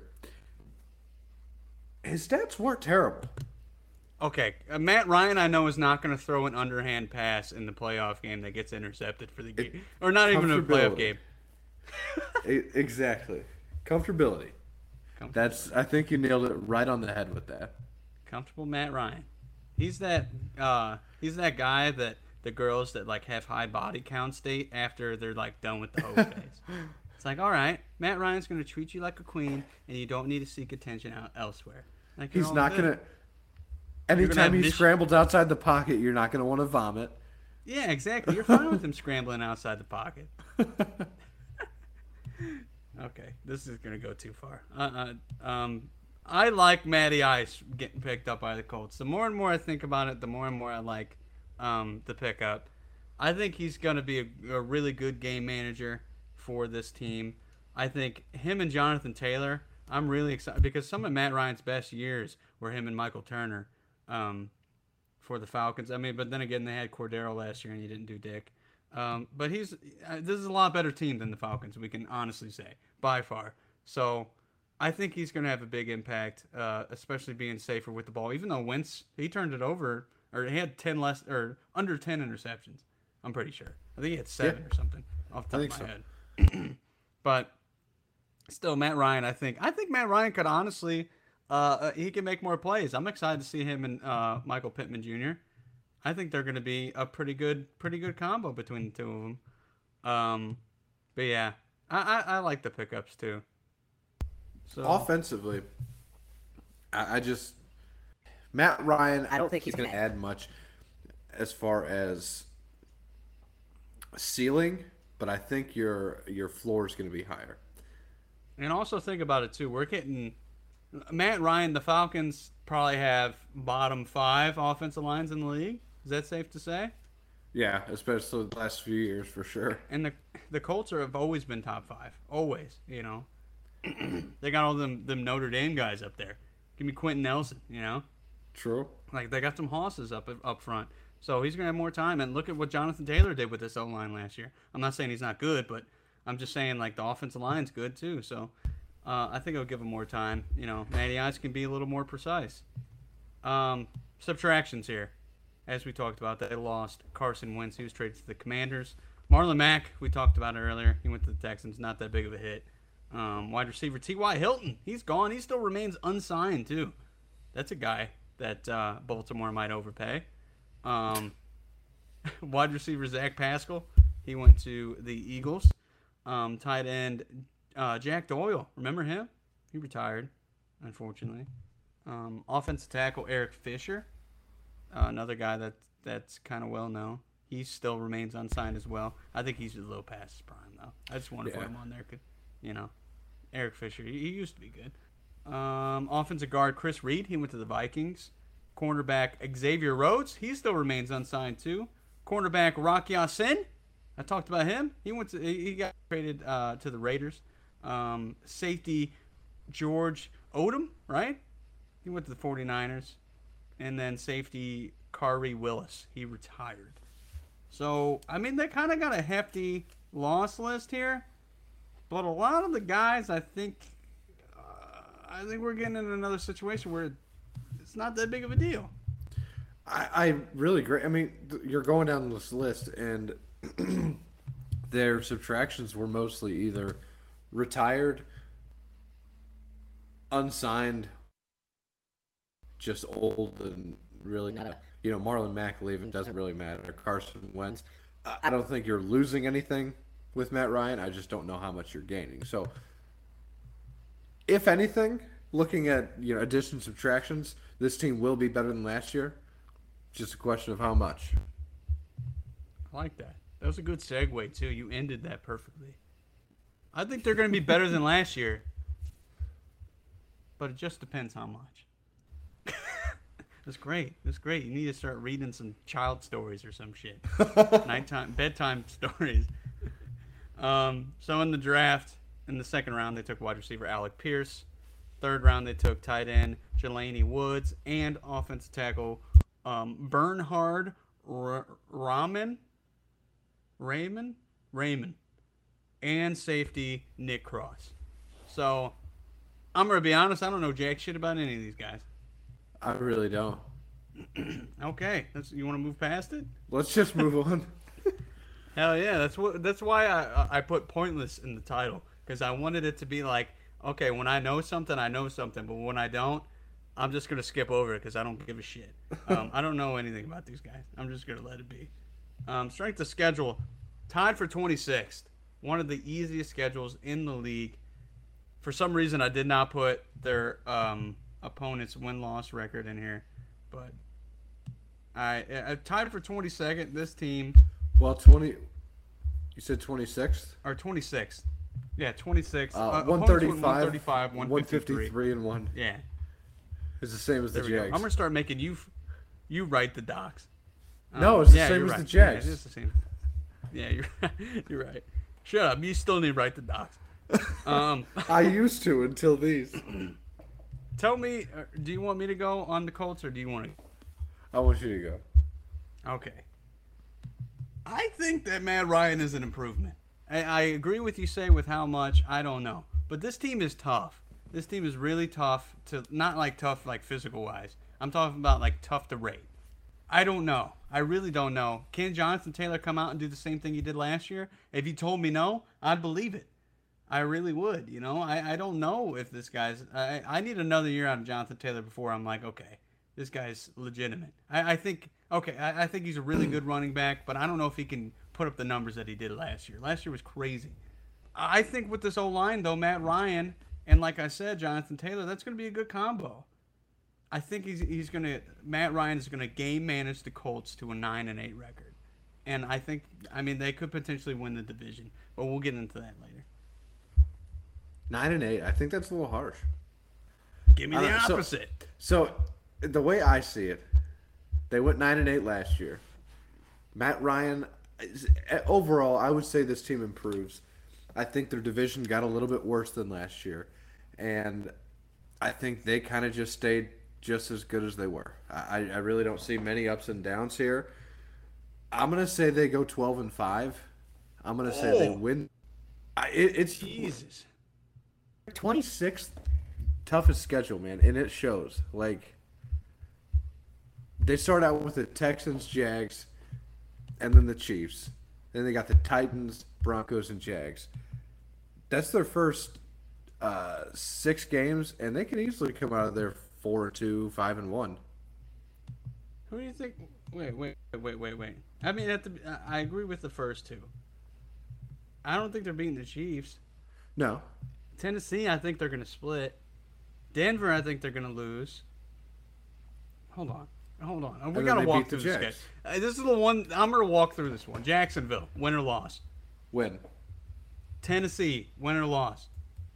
his stats weren't terrible. Okay, uh, Matt Ryan, I know, is not going to throw an underhand pass in the playoff game that gets intercepted for the game, or not even a playoff Comfortability. game. E- exactly. Comfortability. That's. I think you nailed it right on the head with that. Comfortable Matt Ryan. He's that. Uh, he's that guy that the girls that like have high body counts date after they're like done with the whole phase. It's like, all right, Matt Ryan's going to treat you like a queen, and you don't need to seek attention out elsewhere. Like, you're He's all not good. gonna. have Anytime he mission- scrambles outside the pocket, you're not gonna want to vomit. Yeah, exactly. You're fine with him scrambling outside the pocket. Okay, this is gonna go too far. Uh, uh, um, I like Matty Ice getting picked up by the Colts. The more and more I think about it, the more and more I like um, the pickup. I think he's gonna be a, a really good game manager for this team. I think him and Jonathan Taylor. I'm really excited because some of Matt Ryan's best years were him and Michael Turner um, for the Falcons. I mean, but then again, they had Cordero last year and he didn't do dick. Um, but he's uh, this is a lot better team than the Falcons. We can honestly say by far. So I think he's going to have a big impact, uh, especially being safer with the ball. Even though Wentz, he turned it over, or he had ten less, or under ten interceptions. I'm pretty sure. I think he had seven Yeah. or something off the top I of my think head. But still, Matt Ryan. I think I think Matt Ryan could honestly, uh, uh, he can make more plays. I'm excited to see him and uh, Michael Pittman Junior I think they're going to be a pretty good, pretty good combo between the two of them. Um, but yeah, I, I, I like the pickups too. So Offensively, I, I just Matt Ryan. I don't think he's going to add much as far as ceiling, but I think your your floor is going to be higher. And also think about it too. We're getting Matt Ryan. The Falcons probably have bottom five offensive lines in the league. Is that safe to say? Yeah, especially the last few years for sure. And the the Colts are, have always been top five. Always, you know. They got all them them Notre Dame guys up there. Give me Quentin Nelson, you know. True. Like they got some hosses up up front. So he's gonna have more time. And look at what Jonathan Taylor did with this O line last year. I'm not saying he's not good, but I'm just saying like the offensive line's good too. So uh, I think it'll give him more time. You know, Matty Ice can be a little more precise. Um, subtractions here. As we talked about, they lost Carson Wentz. He was traded to the Commanders. Marlon Mack, we talked about it earlier. He went to the Texans. Not that big of a hit. Um, wide receiver T Y. Hilton, he's gone. He still remains unsigned, too. That's a guy that uh, Baltimore might overpay. Um, wide receiver Zach Pascal, he went to the Eagles. Um, tight end uh, Jack Doyle, remember him? He retired, unfortunately. Um, offensive tackle Eric Fisher. Uh, another guy that that's kind of well known. He still remains unsigned as well. I think he's a little past his prime though. I just want to Yeah. put him on there, 'cause, you know, Eric Fisher. He, he used to be good. Um, offensive guard Chris Reed. He went to the Vikings. Cornerback Xavier Rhodes. He still remains unsigned too. Cornerback Rock Ya-Sin. I talked about him. He went to he he got traded uh, to the Raiders. Um, safety George Odom. Right. He went to the 49ers. And then safety Kari Willis. He retired. So, I mean, they kind of got a hefty loss list here. But a lot of the guys, I think, uh, I think we're getting in another situation where it's not that big of a deal. I, I really agree. I mean, th- you're going down this list, and their subtractions were mostly either retired, unsigned, just old, and really not. You know, Marlon Mack leaving doesn't really matter. Carson Wentz. I, I don't think you're losing anything with Matt Ryan. I just don't know how much you're gaining. So, if anything, looking at you know additions, subtractions, this team will be better than last year. Just a question of how much. I like that. That was a good segue, too. You ended that perfectly. I think they're going to be better than last year. But it just depends how much. That's great. That's great. You need to start reading some child stories or some shit. Nighttime, bedtime stories. Um, so in the draft, in the second round, they took wide receiver Alec Pierce. Third round, they took tight end Jelani Woods and offensive tackle um, Bernhard R- Raman, Raymond, Raymond, and safety Nick Cross. So I'm gonna be honest. I don't know jack shit about any of these guys. I really don't. Okay, that's, you want to move past it? Let's just move on. Hell yeah, that's what. That's why I I put pointless in the title, because I wanted it to be like, okay, when I know something, I know something, but when I don't, I'm just gonna skip over it because I don't give a shit. Um, I don't know anything about these guys. I'm just gonna let it be. Um, strength of schedule, tied for twenty-sixth. One of the easiest schedules in the league. For some reason, I did not put their um, opponent's win-loss record in here, but I, I tied for twenty-second. This team, Well, twenty. You said twenty-sixth. or twenty-sixth. Yeah, twenty-sixth. Uh, Uh, one opponents went thirty-five, one thirty-five, one fifty-three. and one. Yeah, It's the same as the there we go. Jags. I'm gonna start making you, you write the docs. No, Um, it's the yeah, same you're as right. the Jags. Yeah, it is the same. Yeah, you're you're right. Shut up. You still need to write the docs. Um, I used to until these. tell me, uh, do you want me to go on the Colts or do you want to? I want you to go. Okay. I think that Matt Ryan is an improvement. I, I agree with you, say, with how much, I don't know. But this team is tough. This team is really tough to, not like tough like physical-wise. I'm talking about like tough to rate. I don't know. I really don't know. Can Jonathan Taylor come out and do the same thing he did last year? If you told me no, I'd believe it. I really would. You know, I, I don't know if this guy's. I, I need another year out of Jonathan Taylor before I'm like, okay, this guy's legitimate. I, I think, okay, I, I think he's a really good running back, but I don't know if he can put up the numbers that he did last year. Last year was crazy. I think with this O-line, though, Matt Ryan, and like I said, Jonathan Taylor, that's going to be a good combo. I think he's he's going to Matt Ryan is going to game manage the Colts to a nine and eight record. And I think, I mean, they could potentially win the division, but we'll get into that later. Nine and eight. I think that's a little harsh. Give me the Uh, so- opposite. So, the way I see it, they went nine and eight last year. Matt Ryan, is- overall, I would say this team improves. I think their division got a little bit worse than last year, and I think they kind of just stayed just as good as they were. I, I really don't see many ups and downs here. I'm gonna say they go twelve and five. I'm gonna say they Oh. win. I, it, it's Jesus. twenty-sixth toughest schedule, man, and it shows. Like, they start out with the Texans, Jags, and then the Chiefs. Then they got the Titans, Broncos, and Jags. That's their first uh, six games, and they can easily come out of there four and two, five and one. Who do you think? Wait, wait, wait, wait, wait. I mean, at the, I agree with the first two. I don't think they're beating the Chiefs. No, Tennessee, I think they're going to split. Denver, I think they're going to lose. Hold on. Hold on. We then got to they walk beat the through this. Jags. Guy. Uh, this is the one. I'm going to walk through this one. Jacksonville, win or loss. win. Tennessee, win or loss.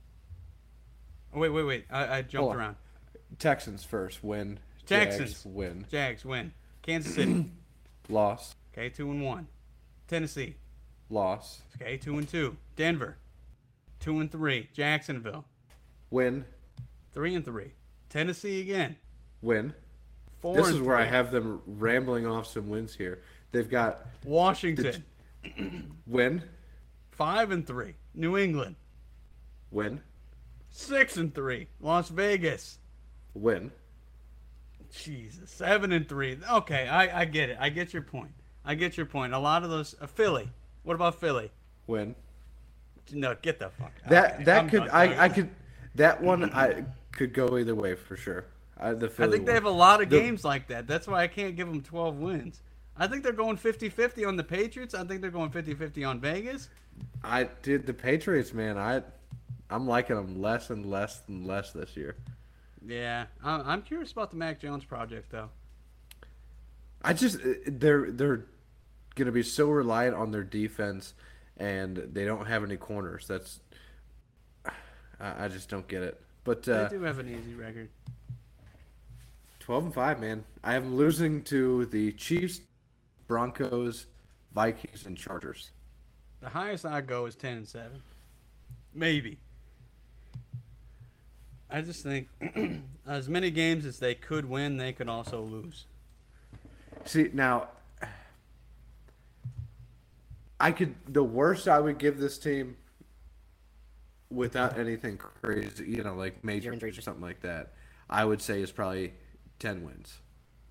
Oh, wait, wait, wait. I, I jumped Hold on. around. Texans first, win. Texans. Jags, win. Jags, win. Kansas City, Loss, okay, two and one. Tennessee, loss, okay, two and two. Denver, two and three. Jacksonville, win, three and three. Tennessee again, win. four This and is where I three. have them rambling off some wins here. They've got Washington, win, five and three. New England, win, six and three. Las Vegas, win. Jesus, seven and three. Okay, I, I get it. I get your point. I get your point. A lot of those. Uh, Philly. What about Philly? Win. No, get the fuck. That okay, that I'm could done. I, I could that one I could go either way for sure. I, the I Philly think they one. have a lot of The- games like that. That's why I can't give them twelve wins. I think they're going fifty-fifty on the Patriots. I think they're going fifty-fifty on Vegas. I did the Patriots, man. I I'm liking them less and less and less this year. Yeah, I'm I'm curious about the Mac Jones project, though. I just they're they're gonna be so reliant on their defense, and they don't have any corners. That's I, I just don't get it. But They uh, do have an easy record. twelve and five, man. I am losing to the Chiefs, Broncos, Vikings, and Chargers. The highest I go is ten and seven, maybe. I just think as many games as they could win, they could also lose. See, now I could the worst I would give this team without anything crazy, you know, like major injuries or something like that, I would say is probably ten wins.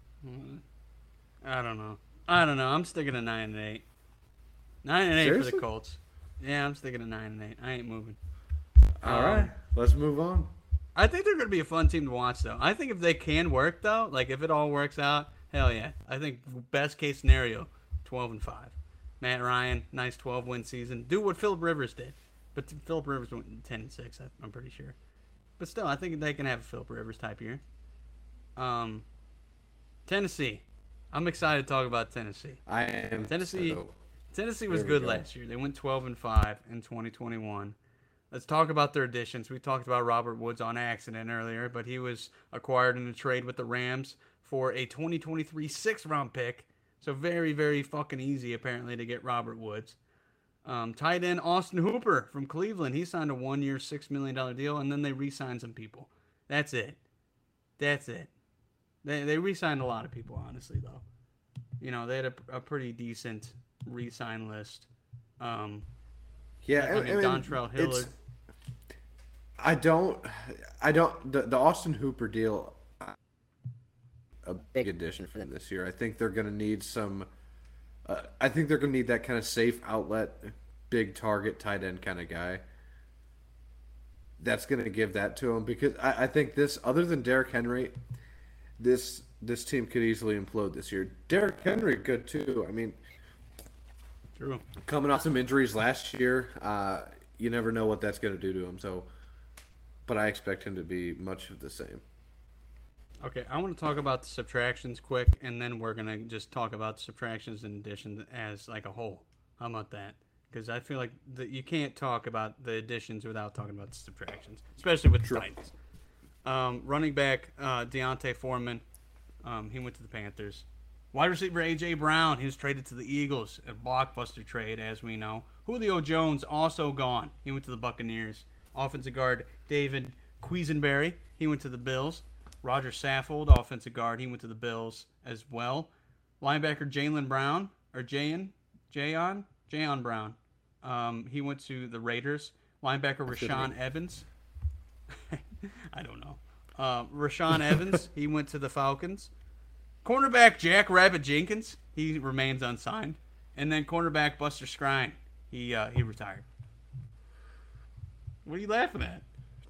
I don't know. I don't know. I'm sticking to nine and eight. Nine and eight for Seriously? the Colts. Yeah, I'm sticking to nine and eight. I ain't moving. All Um, right, let's move on. I think they're going to be a fun team to watch, though. I think if they can work, though, like if it all works out, hell yeah. I think best case scenario, twelve and five. Matt Ryan, nice twelve win season. Do what Philip Rivers did, but Philip Rivers went ten and six. I'm pretty sure. But still, I think they can have a Philip Rivers type year. Um, Tennessee, I'm excited to talk about Tennessee. I am Tennessee. so- Tennessee was There we good go. last year. They went twelve and five in twenty twenty-one. Let's talk about their additions. We talked about Robert Woods on accident earlier, but he was acquired in a trade with the Rams for a twenty twenty-three sixth round pick. So very, very fucking easy apparently to get Robert Woods. Um, tight end Austin Hooper from Cleveland. He signed a one-year, six million dollars deal, and then they re-signed some people. That's it. That's it. They they re-signed a lot of people, honestly, though. You know, they had a, a pretty decent re-sign list. Um, Yeah, I mean, I mean, Dontrell it's- Hillard. I don't, I don't. The, the Austin Hooper deal, a big addition for them this year. I think they're going to need some. Uh, I think they're going to need that kind of safe outlet, big target, tight end kind of guy. That's going to give that to him because I, I think this, other than Derrick Henry, this this team could easily implode this year. Derrick Henry, good too. I mean, True. coming off some injuries last year, uh, you never know what that's going to do to him. So. But I expect him to be much of the same. Okay, I want to talk about the subtractions quick, and then we're gonna just talk about subtractions and additions as like a whole. How about that? Because I feel like that you can't talk about the additions without talking about the subtractions, especially with the Sure. Titans. Um, running back uh, Deontay Foreman, um, he went to the Panthers. Wide receiver A J Brown, he was traded to the Eagles, a blockbuster trade, as we know. Julio Jones also gone. He went to the Buccaneers. Offensive guard David Quisenberry, he went to the Bills. Roger Saffold, offensive guard, he went to the Bills as well. Linebacker Jalen Brown, or Jayon, Jayon, Jayon Brown, um, he went to the Raiders. Linebacker Rashawn Evans, I don't know. Uh, Rashawn Evans, he went to the Falcons. Cornerback Jack Rabbit Jenkins, he remains unsigned. And then cornerback Buster Skrine, he uh, he retired. What are you laughing at?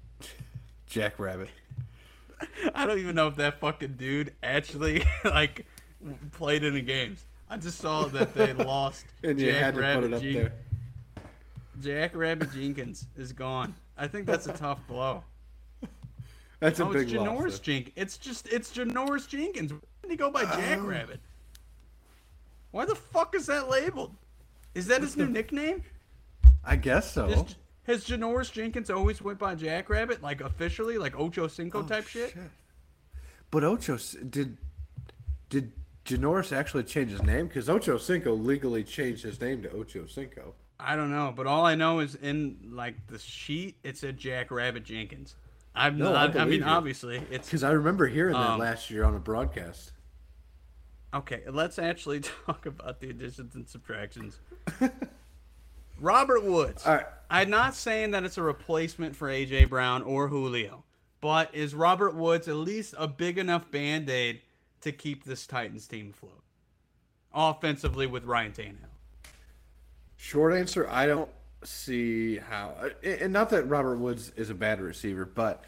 Jack Rabbit. I don't even know if that fucking dude actually like played in the games. I just saw that they lost. And you Jack had to Rabbit put it up Jen- there. Jack Rabbit Jenkins is gone. I think that's a tough blow. That's a Oh, big it's loss. Janoris though. Jenkins. It's just it's Janoris Jenkins. Why did he go by Jack Oh. Rabbit? Why the fuck is that labeled? Is that his new nickname? I guess so. Is, has Janoris Jenkins always went by Jack Rabbit, like officially, like Ocho Cinco type shit? But Ocho s- did did Janoris actually change his name? Because Ocho Cinco legally changed his name to Ocho Cinco. I don't know, but all I know is in like the sheet it said Jack Rabbit Jenkins. I'm No, not, I I, mean, believe you. obviously it's Because I remember hearing that Um, last year on a broadcast. okay. Let's actually talk about the additions and subtractions. Robert Woods. All right. I'm not saying that it's a replacement for A J Brown or Julio, but is Robert Woods at least a big enough band-aid to keep this Titans team afloat? Offensively with Ryan Tannehill. Short answer, I don't see how. And not that Robert Woods is a bad receiver, but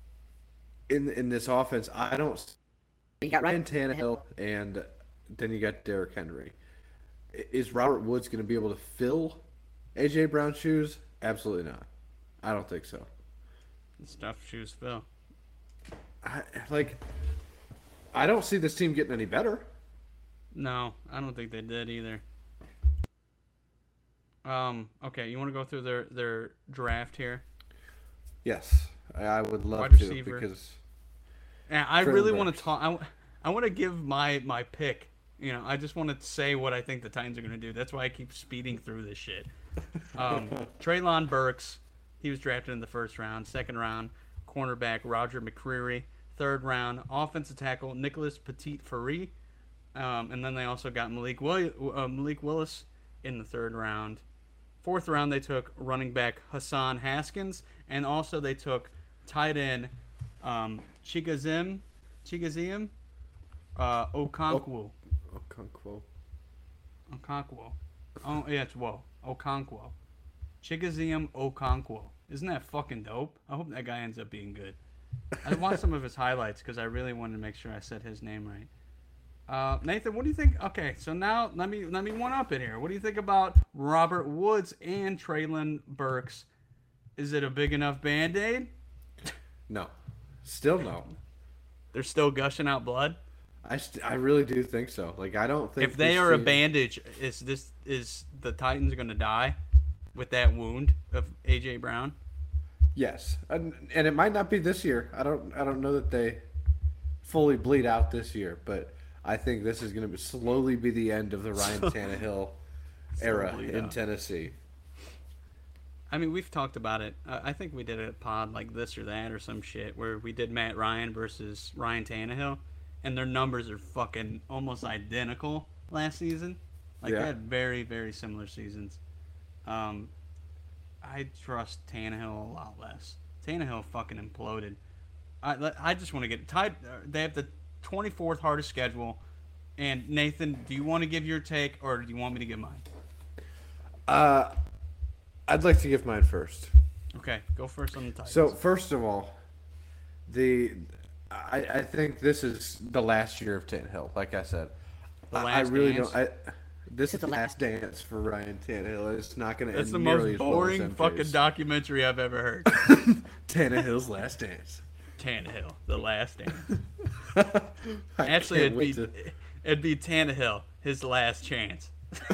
in in this offense, I don't. You got Ryan Tannehill, and then you got Derrick Henry. Is Robert Woods going to be able to fill A J Brown's shoes? Absolutely not. I don't think so. Stuff shoes Phil. I, like, I don't see this team getting any better. No, I don't think they did either. Um. Okay, you want to go through their their draft here? Yes, I I would love Wide to receiver. because Yeah, I Traylon really want Burks. to talk. I, I want to give my my pick. You know, I just want to say what I think the Titans are going to do. That's why I keep speeding through this shit. Um, Traylon Burks, he was drafted in the first round. Second round, cornerback Roger McCreary. Third round, offensive tackle Nicholas Petit-Frere. Um, and then they also got Malik, Willi- uh, Malik Willis in the third round. Fourth round, they took running back Hassan Haskins. And also they took tight end um, Chigazim, Chigazim uh, Okonkwo. Okonkwo. Okonkwo. Oh, yeah, it's whoa. Okonkwo. Chigazim Okonkwo. Isn't that fucking dope? I hope that guy ends up being good. I watched some of his highlights because I really wanted to make sure I said his name right. Uh, Nathan, what do you think? Okay, so now let me let me one up it here. What do you think about Robert Woods and Traylon Burks? Is it a big enough Band-Aid? No, still no. They're still gushing out blood. I, st- I really do think so. Like, I don't think If they this are a team- bandage, is this is the Titans going to die with that wound of A J Brown? Yes, and, and it might not be this year. I don't I don't know that they fully bleed out this year, but I think this is going to slowly be the end of the Ryan Tannehill era bleed in out. Tennessee. I mean, we've talked about it. Uh, I think we did a pod like this or that or some shit where we did Matt Ryan versus Ryan Tannehill, and their numbers are fucking almost identical last season. Like Yeah. they had very, very similar seasons. Um, I trust Tannehill a lot less. Tannehill fucking imploded. I I just want to get tied. They have the twenty-fourth hardest schedule. And Nathan, do you want to give your take, or do you want me to give mine? Uh, I'd like to give mine first. Okay, go first on the Titans. So first of all, the I, I think this is the last year of Tannehill. Like I said, The I, I last really dance? don't. I, this is the last dance for Ryan Tannehill. It's not going to That's end the nearly most as well as boring M J's. fucking documentary I've ever heard. Tannehill's last dance. Tannehill, the last dance. I Actually, can't it'd wait be to- it'd be Tannehill, his last chance.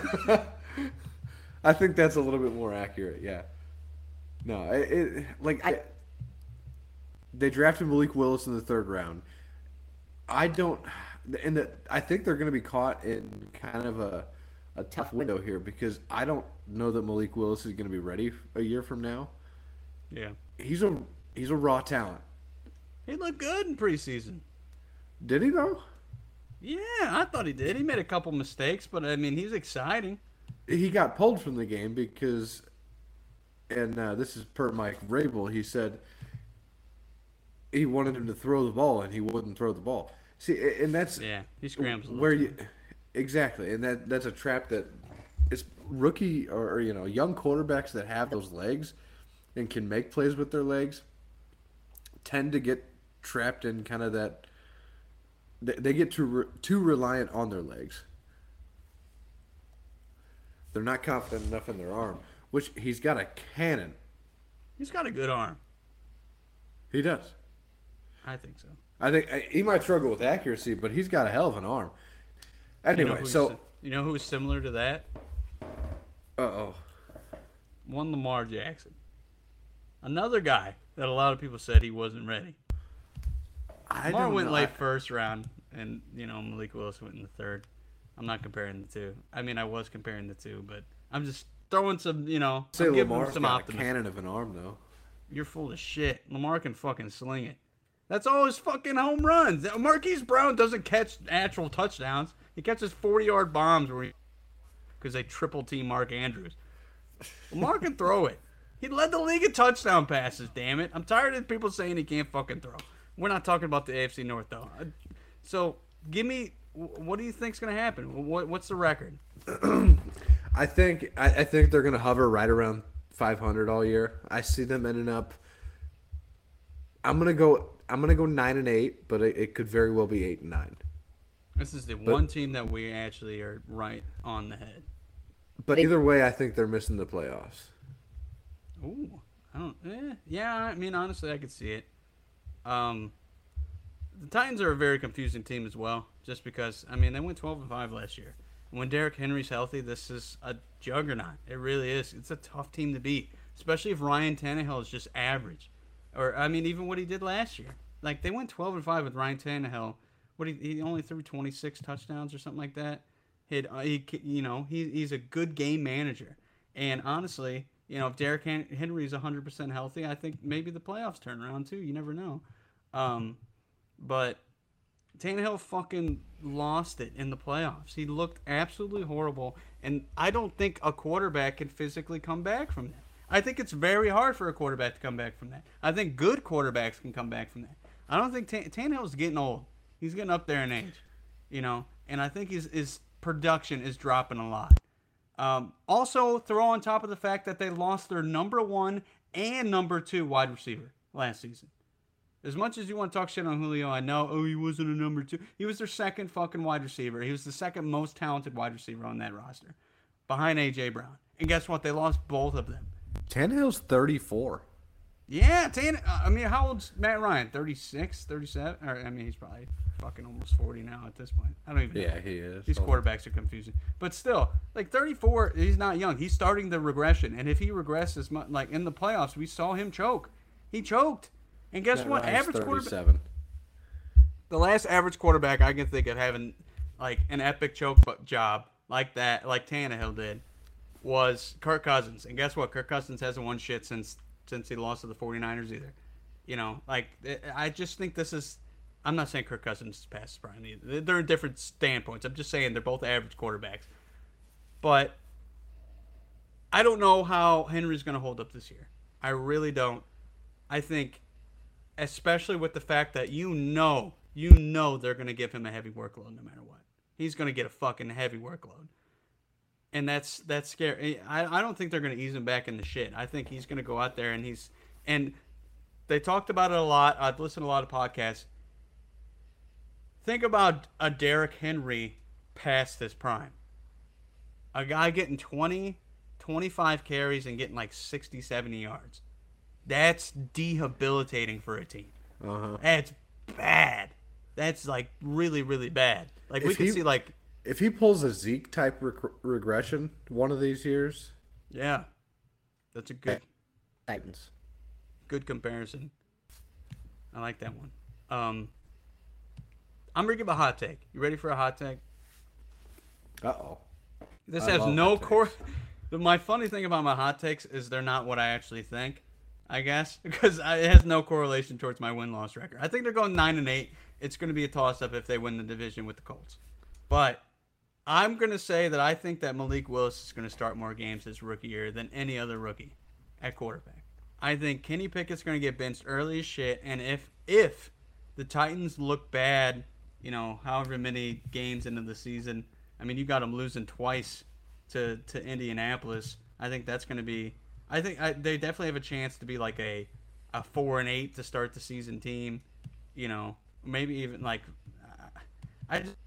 I think that's a little bit more accurate. Yeah. No, it, it like I, they drafted Malik Willis in the third round. I don't, and the, I think they're going to be caught in kind of a a tough window here because I don't know that Malik Willis is going to be ready a year from now. Yeah, He's a he's a raw talent. he looked good in preseason. Did he though? Yeah, I thought he did. He made a couple mistakes, but I mean, he's exciting. He got pulled from the game because, and uh, this is per Mike Vrabel. He said he wanted him to throw the ball, and he wouldn't throw the ball. See, and that's Yeah, he scrambles. a little where too you exactly, and that that's a trap that is rookie or, or you know young quarterbacks that have those legs and can make plays with their legs tend to get trapped in kind of that. They, they get too re- too reliant on their legs. They're not confident enough in their arm, which he's got a cannon. He's got a good arm. He does. I think so. I think uh, he might struggle with accuracy, but he's got a hell of an arm. You know Anyway, who's so si- you know who's similar to that? uh oh, One Lamar Jackson. Another guy that a lot of people said he wasn't ready. I Lamar don't went know. late I- first round, and you know Malik Willis went in the third. I'm not comparing the two. I mean, I was comparing the two, but I'm just throwing some, you know, Say I'm giving Lamar's some got optimism. a cannon of an arm though. You're full of shit. Lamar can fucking sling it. That's all his fucking home runs. Marquise Brown doesn't catch actual touchdowns. He catches forty-yard bombs where because they triple team Mark Andrews. Lamar can throw it. He led the league in touchdown passes, damn it. I'm tired of people saying he can't fucking throw. We're not talking about the A F C North, though. So, give me, what do you think's going to happen? What, what's the record? I think I, I think they're gonna hover right around five hundred all year. I see them ending up. I'm gonna go. I'm gonna go nine and eight, but it, it could very well be eight and nine. This is the one team that we actually are right on the head. But either way, I think they're missing the playoffs. Ooh, I don't. Eh, yeah, I mean, honestly, I could see it. Um, the Titans are a very confusing team as well, just because I mean they went twelve and five last year. When Derrick Henry's healthy, this is a juggernaut. It really is. It's a tough team to beat, especially if Ryan Tannehill is just average, or I mean, even what he did last year. Like they went twelve and five with Ryan Tannehill. What he, he only threw twenty-six touchdowns or something like that. He, he you know, he, he's a good game manager. And honestly, you know, if Derrick Henry is one hundred percent healthy, I think maybe the playoffs turn around too. You never know. Um, but Tannehill fucking lost it in the playoffs. He looked absolutely horrible. And I don't think a quarterback can physically come back from that. I think it's very hard for a quarterback to come back from that. I think good quarterbacks can come back from that. I don't think Tan- Tannehill's getting old. He's getting up there in age, you know, and I think his, his production is dropping a lot. Um, also, throw on top of the fact that they lost their number one and number two wide receiver last season. As much as you want to talk shit on Julio, I know, oh, he wasn't a number two. He was their second fucking wide receiver. He was the second most talented wide receiver on that roster, behind A J Brown. And guess what? They lost both of them. Tannehill's thirty-four. Yeah, Tan. I mean, how old's Matt Ryan? thirty-six, thirty-seven? Or, I mean, he's probably fucking almost forty now at this point. I don't even know. Yeah, he is. These quarterbacks are confusing. But still, like thirty-four, he's not young. He's starting the regression. And if he regresses, much, like in the playoffs, we saw him choke. He choked. And guess Matt what? Ryan's Average quarterback. thirty-seven. The last average quarterback I can think of having like an epic choke job like that, like Tannehill did, was Kirk Cousins. And guess what? Kirk Cousins hasn't won shit since since he lost to the 49ers either. You know, like, I just think this is, I'm not saying Kirk Cousins is past his prime either. They're in different standpoints. I'm just saying they're both average quarterbacks. But I don't know how Henry's going to hold up this year. I really don't. I think, especially with the fact that you know, you know they're going to give him a heavy workload no matter what. He's going to get a fucking heavy workload. And that's that's scary. I, I don't think they're going to ease him back into shit. I think he's going to go out there and he's... And they talked about it a lot. I've listened to a lot of podcasts. Think about a Derrick Henry past his prime. A guy getting twenty, twenty-five carries and getting like sixty, seventy yards. That's debilitating for a team. Uh-huh. That's bad. That's like really, really bad. Like If we could he- see like... If he pulls a Zeke type reg- regression one of these years, Yeah. That's a good... Titans. Good comparison. I like that one. Um, I'm going to give a hot take. You ready for a hot take? Uh-oh. This I has love no hot core. My funny thing about my hot takes is they're not what I actually think, I guess, because I, it has no correlation towards my win-loss record. I think they're going nine and eight. It's going to be a toss-up if they win the division with the Colts. But I'm going to say that I think that Malik Willis is going to start more games this rookie year than any other rookie at quarterback. I think Kenny Pickett's going to get benched early as shit, and if if the Titans look bad, you know, however many games into the season, I mean, you got them losing twice to, to Indianapolis. I think that's going to be, I think I, they definitely have a chance to be like a a four and eight to start the season team, you know, maybe even like, I just,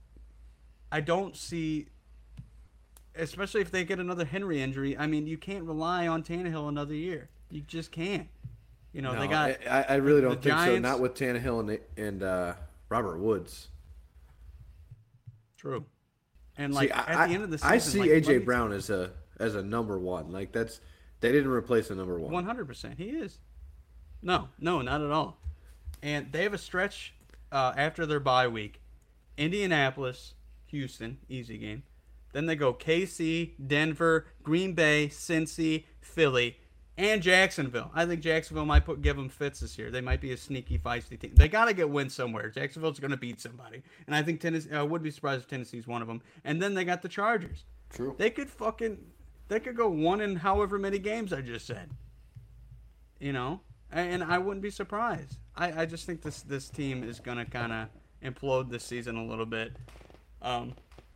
I don't see, especially if they get another Henry injury. I mean, you can't rely on Tannehill another year. You just can't. You know, No, they got. I, I really the don't think so. Giants- Not with Tannehill and, and uh, Robert Woods. True. And like see, at I, the end of the season, I see like, A J let me- Brown as a as a number one. Like that's they didn't replace a number one. One hundred percent, he is. No, no, not at all. And they have a stretch uh, after their bye week: Indianapolis, Houston, easy game. Then they go K C, Denver, Green Bay, Cincy, Philly, and Jacksonville. I think Jacksonville might put give them fits this year. They might be a sneaky, feisty team. They got to get wins somewhere. Jacksonville's going to beat somebody, and I think Tennessee. I would be surprised if Tennessee's one of them. And then they got the Chargers. True. They could fucking. They could go one in however many games I just said. You know, and I wouldn't be surprised. I, I just think this this team is going to kind of implode this season a little bit. Um.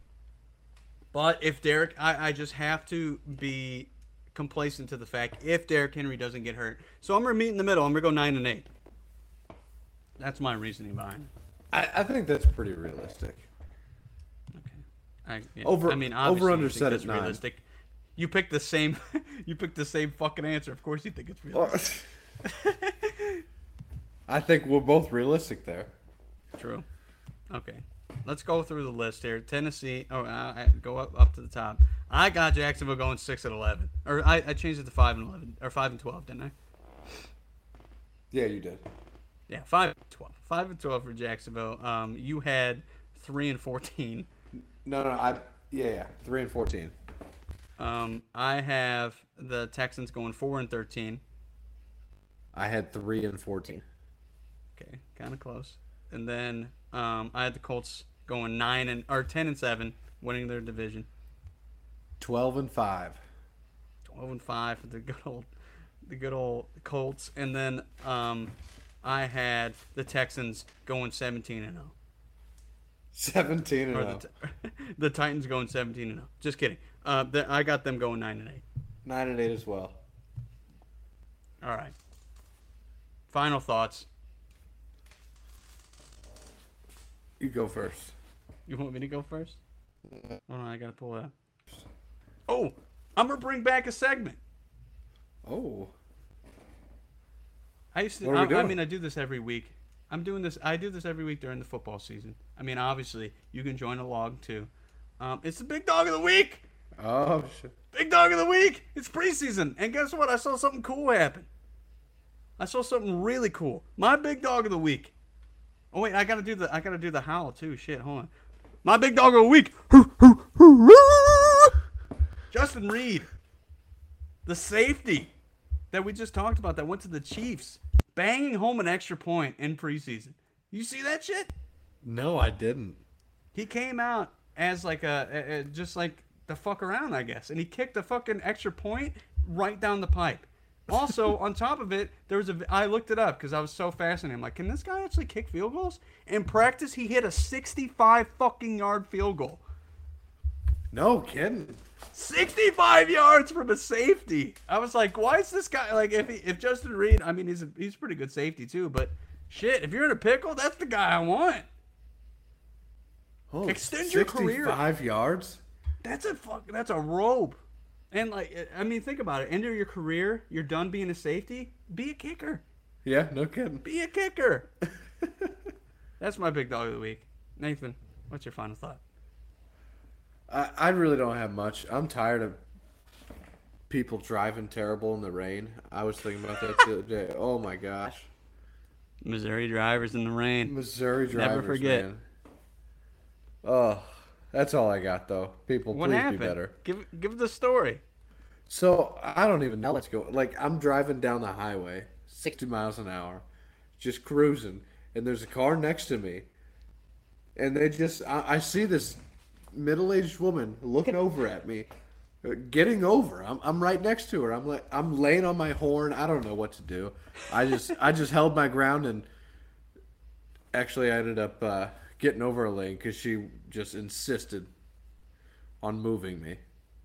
But if Derrick, I, I just have to be complacent to the fact if Derrick Henry doesn't get hurt. So I'm going to meet in the middle. I'm going to go nine and eight. That's my reasoning behind it. I, I think that's pretty realistic. Okay. I, yeah, Over- I mean, obviously over under you think set that's at nine. realistic. You picked the same. You picked the same fucking answer. Of course, you think it's realistic. I think we're both realistic there. True. Okay. Let's go through the list here. Tennessee. Oh, I, I go up up to the top. I got Jacksonville going six and eleven, or I, I changed it to five and eleven, or five and twelve, didn't I? Yeah, you did. Yeah, five and twelve. Five and twelve for Jacksonville. Um, you had three and fourteen. No, no, I yeah, yeah, three and fourteen. Um, I have the Texans going four and thirteen. I had three and fourteen. Okay, kind of close. And then um, I had the Colts going nine and or ten and seven, winning their division. Twelve and five. Twelve and five for the good old, the good old Colts. And then um, I had the Texans going seventeen and zero. Seventeen and Or zero. the, the Titans going seventeen and zero. Just kidding. Uh, the, I got them going nine and eight. Nine and eight as well. All right. Final thoughts. You go first. You want me to go first? Hold on, I gotta pull it up. Oh, I'm gonna bring back a segment. Oh. I used to. What are we I, I doing? mean, I do this every week. I'm doing this. I do this every week during the football season. I mean, obviously, you can join along too. Um, it's the big dog of the week. Oh shit. Big dog of the week. It's preseason, and guess what? I saw something cool happen. I saw something really cool. My big dog of the week. Oh wait, I gotta do the. I gotta do the howl too. Shit, hold on. My big dog of the week. Justin Reed, the safety that we just talked about that went to the Chiefs, banging home an extra point in preseason. You see that shit? No, I didn't. He came out as like a, a, a just like to fuck around, I guess. And he kicked a fucking extra point right down the pipe. Also, on top of it, there was a. I looked it up because I was so fascinated. I'm like, can this guy actually kick field goals? In practice, he hit a sixty-five fucking yard field goal. No kidding. sixty-five yards from a safety. I was like, why is this guy like? If he, if Justin Reed, I mean, he's a, he's a pretty good safety too. But shit, if you're in a pickle, that's the guy I want. Oh, extend your career. sixty-five yards. That's a fuck. That's a rope. And like, I mean, think about it. End of your career, you're done being a safety. Be a kicker. Yeah, no kidding. Be a kicker. That's my big dog of the week. Nathan, what's your final thought? I, I really don't have much. I'm tired of people driving terrible in the rain. I was thinking about that the other day. Oh my gosh. Missouri drivers in the rain. Missouri drivers, Never forget. man. Oh, that's all I got though. People, What please happened? be better. Give give the story. So I don't even know what's going. Like I'm driving down the highway, sixty miles an hour, just cruising, and there's a car next to me, and they just I, I see this middle-aged woman looking over at me, uh, getting over. I'm I'm right next to her. I'm like I'm laying on my horn. I don't know what to do. I just I just held my ground, and actually I ended up uh, getting over a lane because she just insisted on moving me.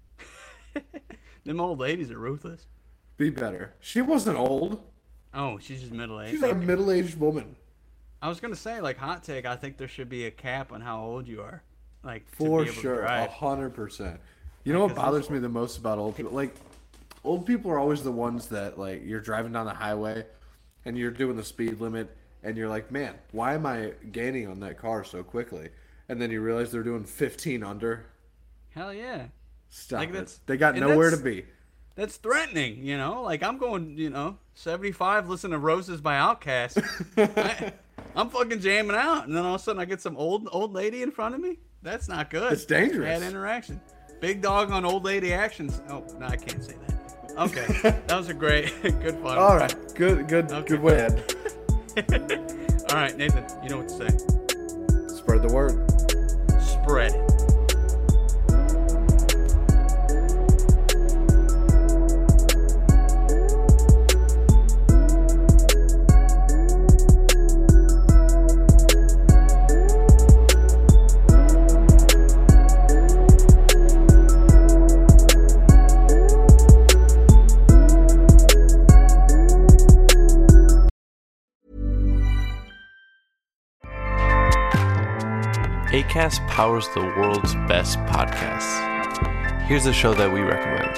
Them old ladies are ruthless. Be better. She wasn't old. Oh, she's just middle aged. She's a middle-aged woman. I was gonna say, like, hot take. I think there should be a cap on how old you are, like For to be able sure, to a drive. hundred percent. You know what 'cause bothers those- me the most about old people? Like, old people are always the ones that, like, you're driving down the highway, and you're doing the speed limit, and you're like, man, why am I gaining on that car so quickly? And then you realize they're doing fifteen under. Hell yeah. Stop Like, it. that's- They got and nowhere to that's- be. That's threatening, you know. Like I'm going, you know, seventy-five. Listen to Roses by Outkast. I, I'm fucking jamming out, and then all of a sudden I get some old old lady in front of me. That's not good. It's dangerous. Bad interaction. Big dog on old lady actions. Oh no, I can't say that. Okay, that was a great, good fun. All right, good, good, Okay. good win. All right, Nathan, you know what to say. Spread the word. Spread it. Acast powers the world's best podcasts. Here's a show that we recommend.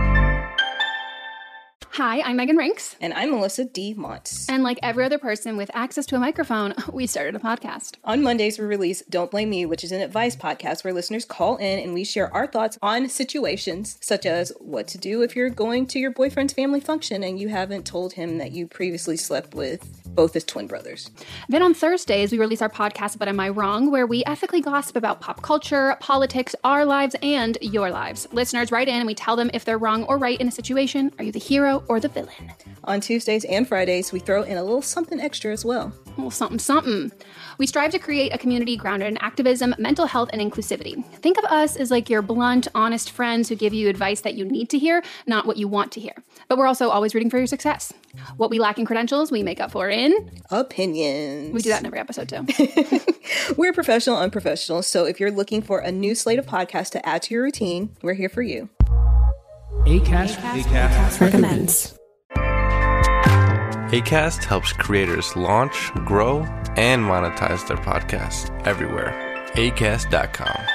Hi, I'm Megan Rinks. And I'm Melissa D. Montz. And like every other person with access to a microphone, we started a podcast. On Mondays, we release Don't Blame Me, which is an advice podcast where listeners call in and we share our thoughts on situations such as what to do if you're going to your boyfriend's family function and you haven't told him that you previously slept with both his twin brothers. Then on Thursdays, we release our podcast, But Am I Wrong?, where we ethically gossip about pop culture, politics, our lives, and your lives. Listeners write in and we tell them if they're wrong or right in a situation. Are you the hero or the villain? On Tuesdays and Fridays, we throw in a little something extra as well. A little something, something. We strive to create a community grounded in activism, mental health, and inclusivity. Think of us as like your blunt, honest friends who give you advice that you need to hear, not what you want to hear. But we're also always rooting for your success. What we lack in credentials, we make up for in opinions. We do that in every episode too. We're professional, unprofessional. So if you're looking for a new slate of podcasts to add to your routine, we're here for you. Acast, Acast, Acast recommends. Acast helps creators launch, grow, and monetize their podcasts everywhere. Acast dot com.